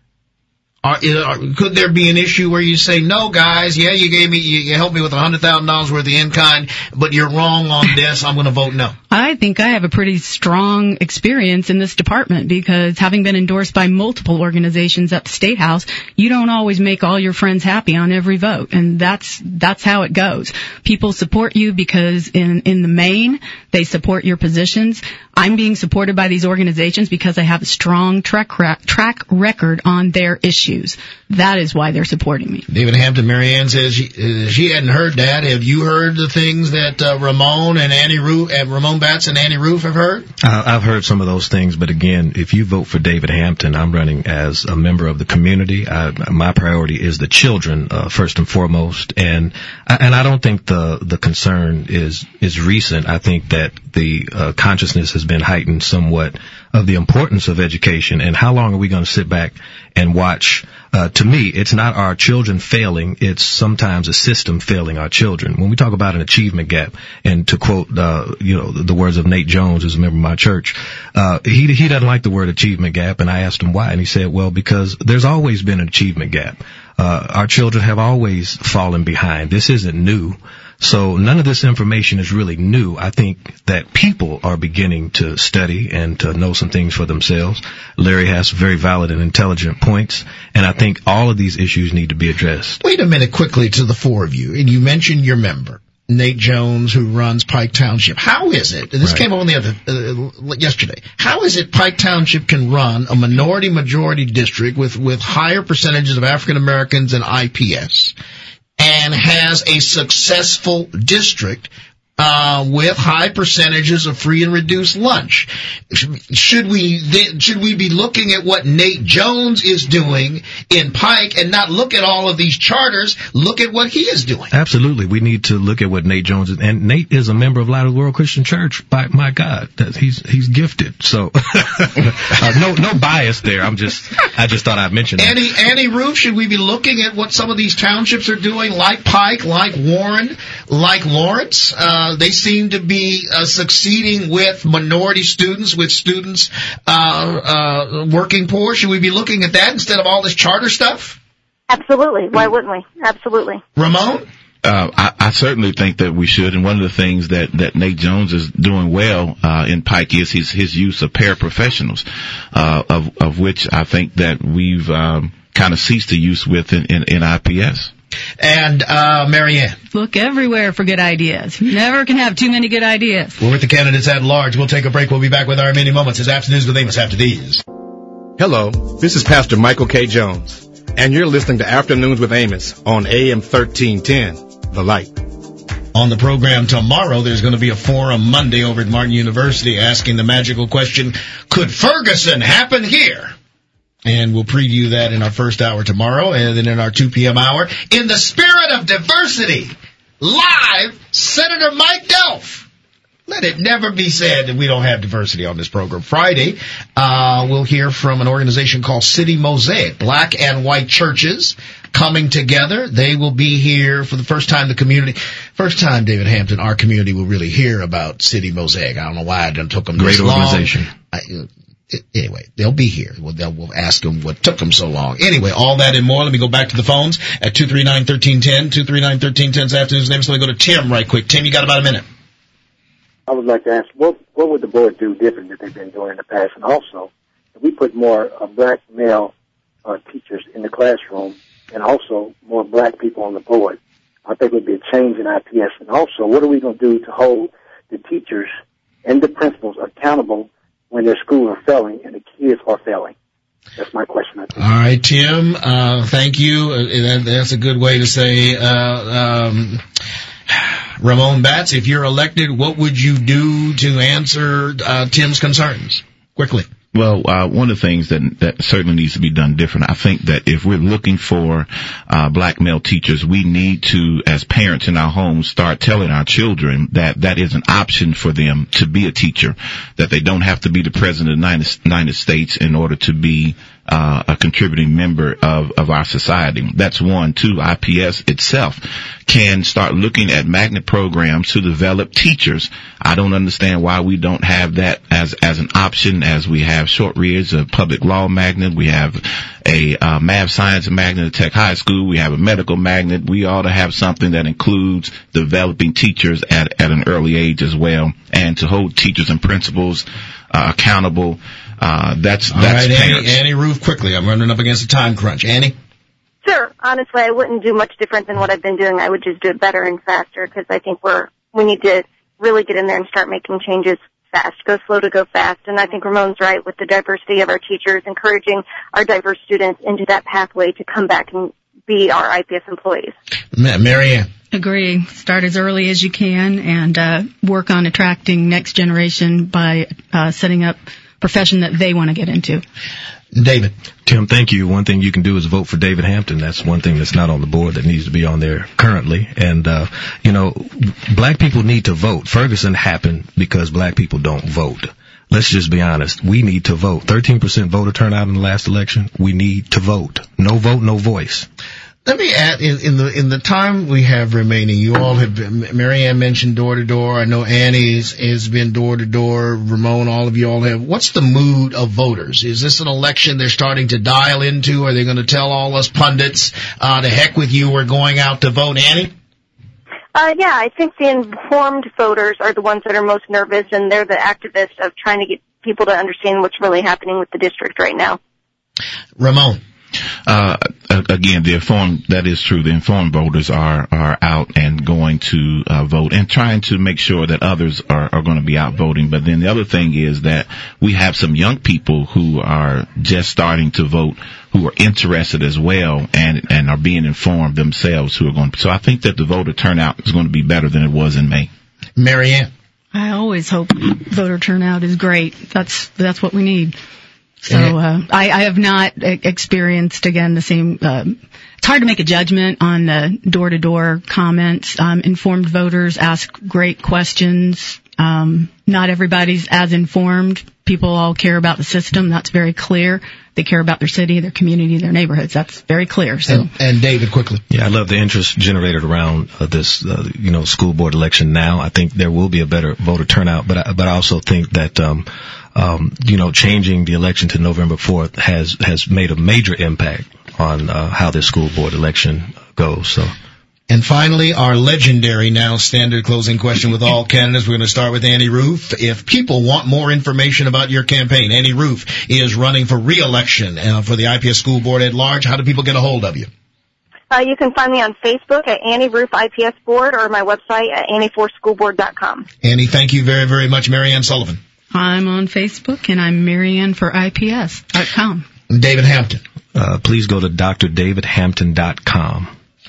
Are, are, could there be an issue where you say, no, guys, yeah, you gave me, you, you helped me with one hundred thousand dollars worth of in-kind, but you're wrong on this, I'm going to vote no? I think I have a pretty strong experience in this department, because having been endorsed by multiple organizations at the State House, you don't always make all your friends happy on every vote, and that's that's how it goes. People support you because in in the main, they support your positions. I'm being supported by these organizations because I have a strong track track record on their issues. That is why they're supporting me. David Hampton, Marianne says she, uh, she hadn't heard that. Have you heard the things that uh, Ramon and Annie Roof, uh, Ramon Batts and Annie Roof have heard? Uh, I've heard some of those things, but again, if you vote for David Hampton, I'm running as a member of the community. I, my priority is the children uh, first and foremost, and and I don't think the the concern is is recent. I think that the uh, consciousness has been heightened somewhat of the importance of education, and how long are we going to sit back and watch? Uh, to me, it's not our children failing, it's sometimes a system failing our children. When we talk about an achievement gap, and to quote, uh, you know, the words of Nate Jones, who's a member of my church, uh, he, he doesn't like the word achievement gap, and I asked him why, and he said, well, because there's always been an achievement gap. Uh, our children have always fallen behind. This isn't new. So none of this information is really new. I think that people are beginning to study and to know some things for themselves. Larry has very valid and intelligent points, and I think all of these issues need to be addressed. Wait a minute quickly to the four of you, and you mentioned your member, Nate Jones, who runs Pike Township. How is it, and this right. came on the other, uh, yesterday, how is it Pike Township can run a minority-majority district with, with higher percentages of African Americans and I P S, and has a successful district uh with high percentages of free and reduced lunch? Should we should we be looking at what Nate Jones is doing in Pike and not look at all of these charters? Look at what he is doing. Absolutely, we need to look at what Nate Jones is, and Nate is a member of Light of the World Christian Church. By my God, that he's he's gifted. So uh, no no bias there. I'm just I just thought I'd mention that. Annie Annie Roof, should we be looking at what some of these townships are doing, like Pike, like Warren, like Lawrence? Uh, Uh, they seem to be uh, succeeding with minority students, with students uh, uh, working poor. Should we be looking at that instead of all this charter stuff? Absolutely. Why wouldn't we? Absolutely. Ramon? Uh, I, I certainly think that we should, and one of the things that, that Nate Jones is doing well uh, in Pike is his, his use of paraprofessionals, uh, of, of which I think that we've um, kind of ceased to use with in, in, in I P S. And, uh, Marianne. Look everywhere for good ideas. You never can have too many good ideas. We're with the candidates at large. We'll take a break. We'll be back with our many moments as Afternoons with Amos after these. Hello, this is Pastor Michael K. Jones, and you're listening to Afternoons with Amos on A M thirteen ten, The Light. On the program tomorrow, there's going to be a forum Monday over at Martin University asking the magical question, could Ferguson happen here? And we'll preview that in our first hour tomorrow, and then in our two p.m. hour, in the spirit of diversity, live, Senator Mike Delph. Let it never be said that we don't have diversity on this program. Friday, uh, we'll hear from an organization called City Mosaic, black and white churches coming together. They will be here for the first time. The community, first time, David Hampton, our community will really hear about City Mosaic. I don't know why it took them this Great long. organization. I, Anyway, they'll be here. We'll, they'll, we'll ask them what took them so long. Anyway, all that and more. Let me go back to the phones at two three nine, one three one zero, two three nine, one three one zero this afternoon's name. So let me go to Tim right quick. Tim, you got about a minute. I would like to ask, what what would the board do different that they've been doing in the past? And also, if we put more uh, black male uh, teachers in the classroom and also more black people on the board, I think it would be a change in I P S. And also, what are we going to do to hold the teachers and the principals accountable when their schools are failing and the kids are failing? That's my question. I think. All right, Tim, uh, thank you. Uh, that, that's a good way to say, uh, um, Ramon Batts, if you're elected, what would you do to answer, uh, Tim's concerns? Quickly. Well, uh, one of the things that, that certainly needs to be done different, I think that if we're looking for, uh, black male teachers, we need to, as parents in our homes, start telling our children that that is an option for them to be a teacher, that they don't have to be the president of the United States in order to be, uh, a contributing member of, of our society. That's one. Two, I P S itself can start looking at magnet programs to develop teachers. I don't understand why we don't have that as, as an option, as we have short reads of public law magnet. We have a, uh, math science magnet at Tech High School. We have a medical magnet. We ought to have something that includes developing teachers at, at an early age as well, and to hold teachers and principals, uh, accountable. Uh, that's, All that's right, parents. Annie, Annie Roof, quickly. I'm running up against a time crunch. Annie? Sure. Honestly, I wouldn't do much different than what I've been doing. I would just do it better and faster because I think we're, we need to really get in there and start making changes fast. Go slow to go fast. And I think Ramon's right with the diversity of our teachers, encouraging our diverse students into that pathway to come back and be our I P S employees. Mary Ann? Agree. Start as early as you can and uh, work on attracting next generation by uh, setting up a profession that they want to get into. David. Tim, thank you. One thing you can do is vote for David Hampton. That's one thing that's not on the board that needs to be on there currently. And, uh, you know, black people need to vote. Ferguson happened because black people don't vote. Let's just be honest. We need to vote. thirteen percent voter turnout in the last election. We need to vote. No vote, no voice. Let me add, in, in the in the time we have remaining, you all have been, Mary Ann mentioned door to door. I know Annie's has been door to door. Ramon, all of you all have. What's the mood of voters? Is this an election they're starting to dial into? Are they going to tell all us pundits, uh, to heck with you, we're going out to vote? Annie? Uh, yeah, I think the informed voters are the ones that are most nervous, and they're the activists of trying to get people to understand what's really happening with the district right now. Ramon? Uh, again, the informed, that is true. The informed voters are, are out and going to, uh, vote and trying to make sure that others are, are going to be out voting. But then the other thing is that we have some young people who are just starting to vote, who are interested as well and, and are being informed themselves who are going to, so I think that the voter turnout is going to be better than it was in May. Mary Ann? I always hope voter turnout is great. That's, that's what we need. So, uh, I, I have not experienced, again, the same, uh, it's hard to make a judgment on the door-to-door comments. Um, informed voters ask great questions. Um, not everybody's as informed. People all care about the system. That's very clear. They care about their city, their community, their neighborhoods. That's very clear. So, and, and David, quickly. Yeah, I love the interest generated around uh, this, uh, you know, school board election now. I think there will be a better voter turnout, but I, but I also think that, um, um, you know, changing the election to November fourth has has made a major impact on uh, how this school board election goes. So. And finally, our legendary now standard closing question with all candidates. We're going to start with Annie Roof. If people want more information about your campaign, Annie Roof is running for re-election uh, for the I P S School Board at large. How do people get a hold of you? Uh, you can find me on Facebook at Annie Roof I P S Board or my website at annie four school board dot com. Annie, thank you very, very much. Mary Ann Sullivan. I'm on Facebook, and I'm Mary Ann for I P S dot com. David Hampton. Uh, please go to d r david hampton dot com.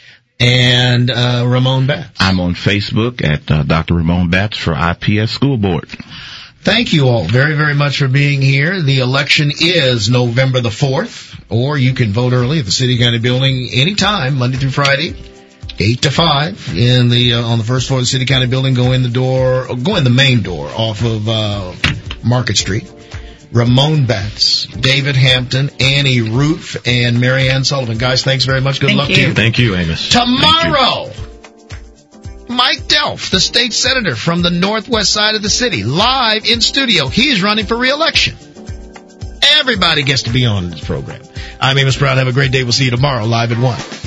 And uh, Ramon Batts. I'm on Facebook at uh, Doctor Ramon Batts for I P S School Board. Thank you all very, very much for being here. The election is November the fourth, or you can vote early at the City County Building anytime, Monday through Friday, eight to five, in the uh, on the first floor of the City County Building. Go in the door, go in the main door off of uh, Market Street. Ramon Betts, David Hampton, Annie Roof, and Marianne Sullivan. Guys, thanks very much. Good Thank luck you. to you. Thank you, Amos. Tomorrow, Mike Delph, the state senator from the northwest side of the city, live in studio. He's running for re-election. Everybody gets to be on this program. I'm Amos Brown. Have a great day. We'll see you tomorrow live at one.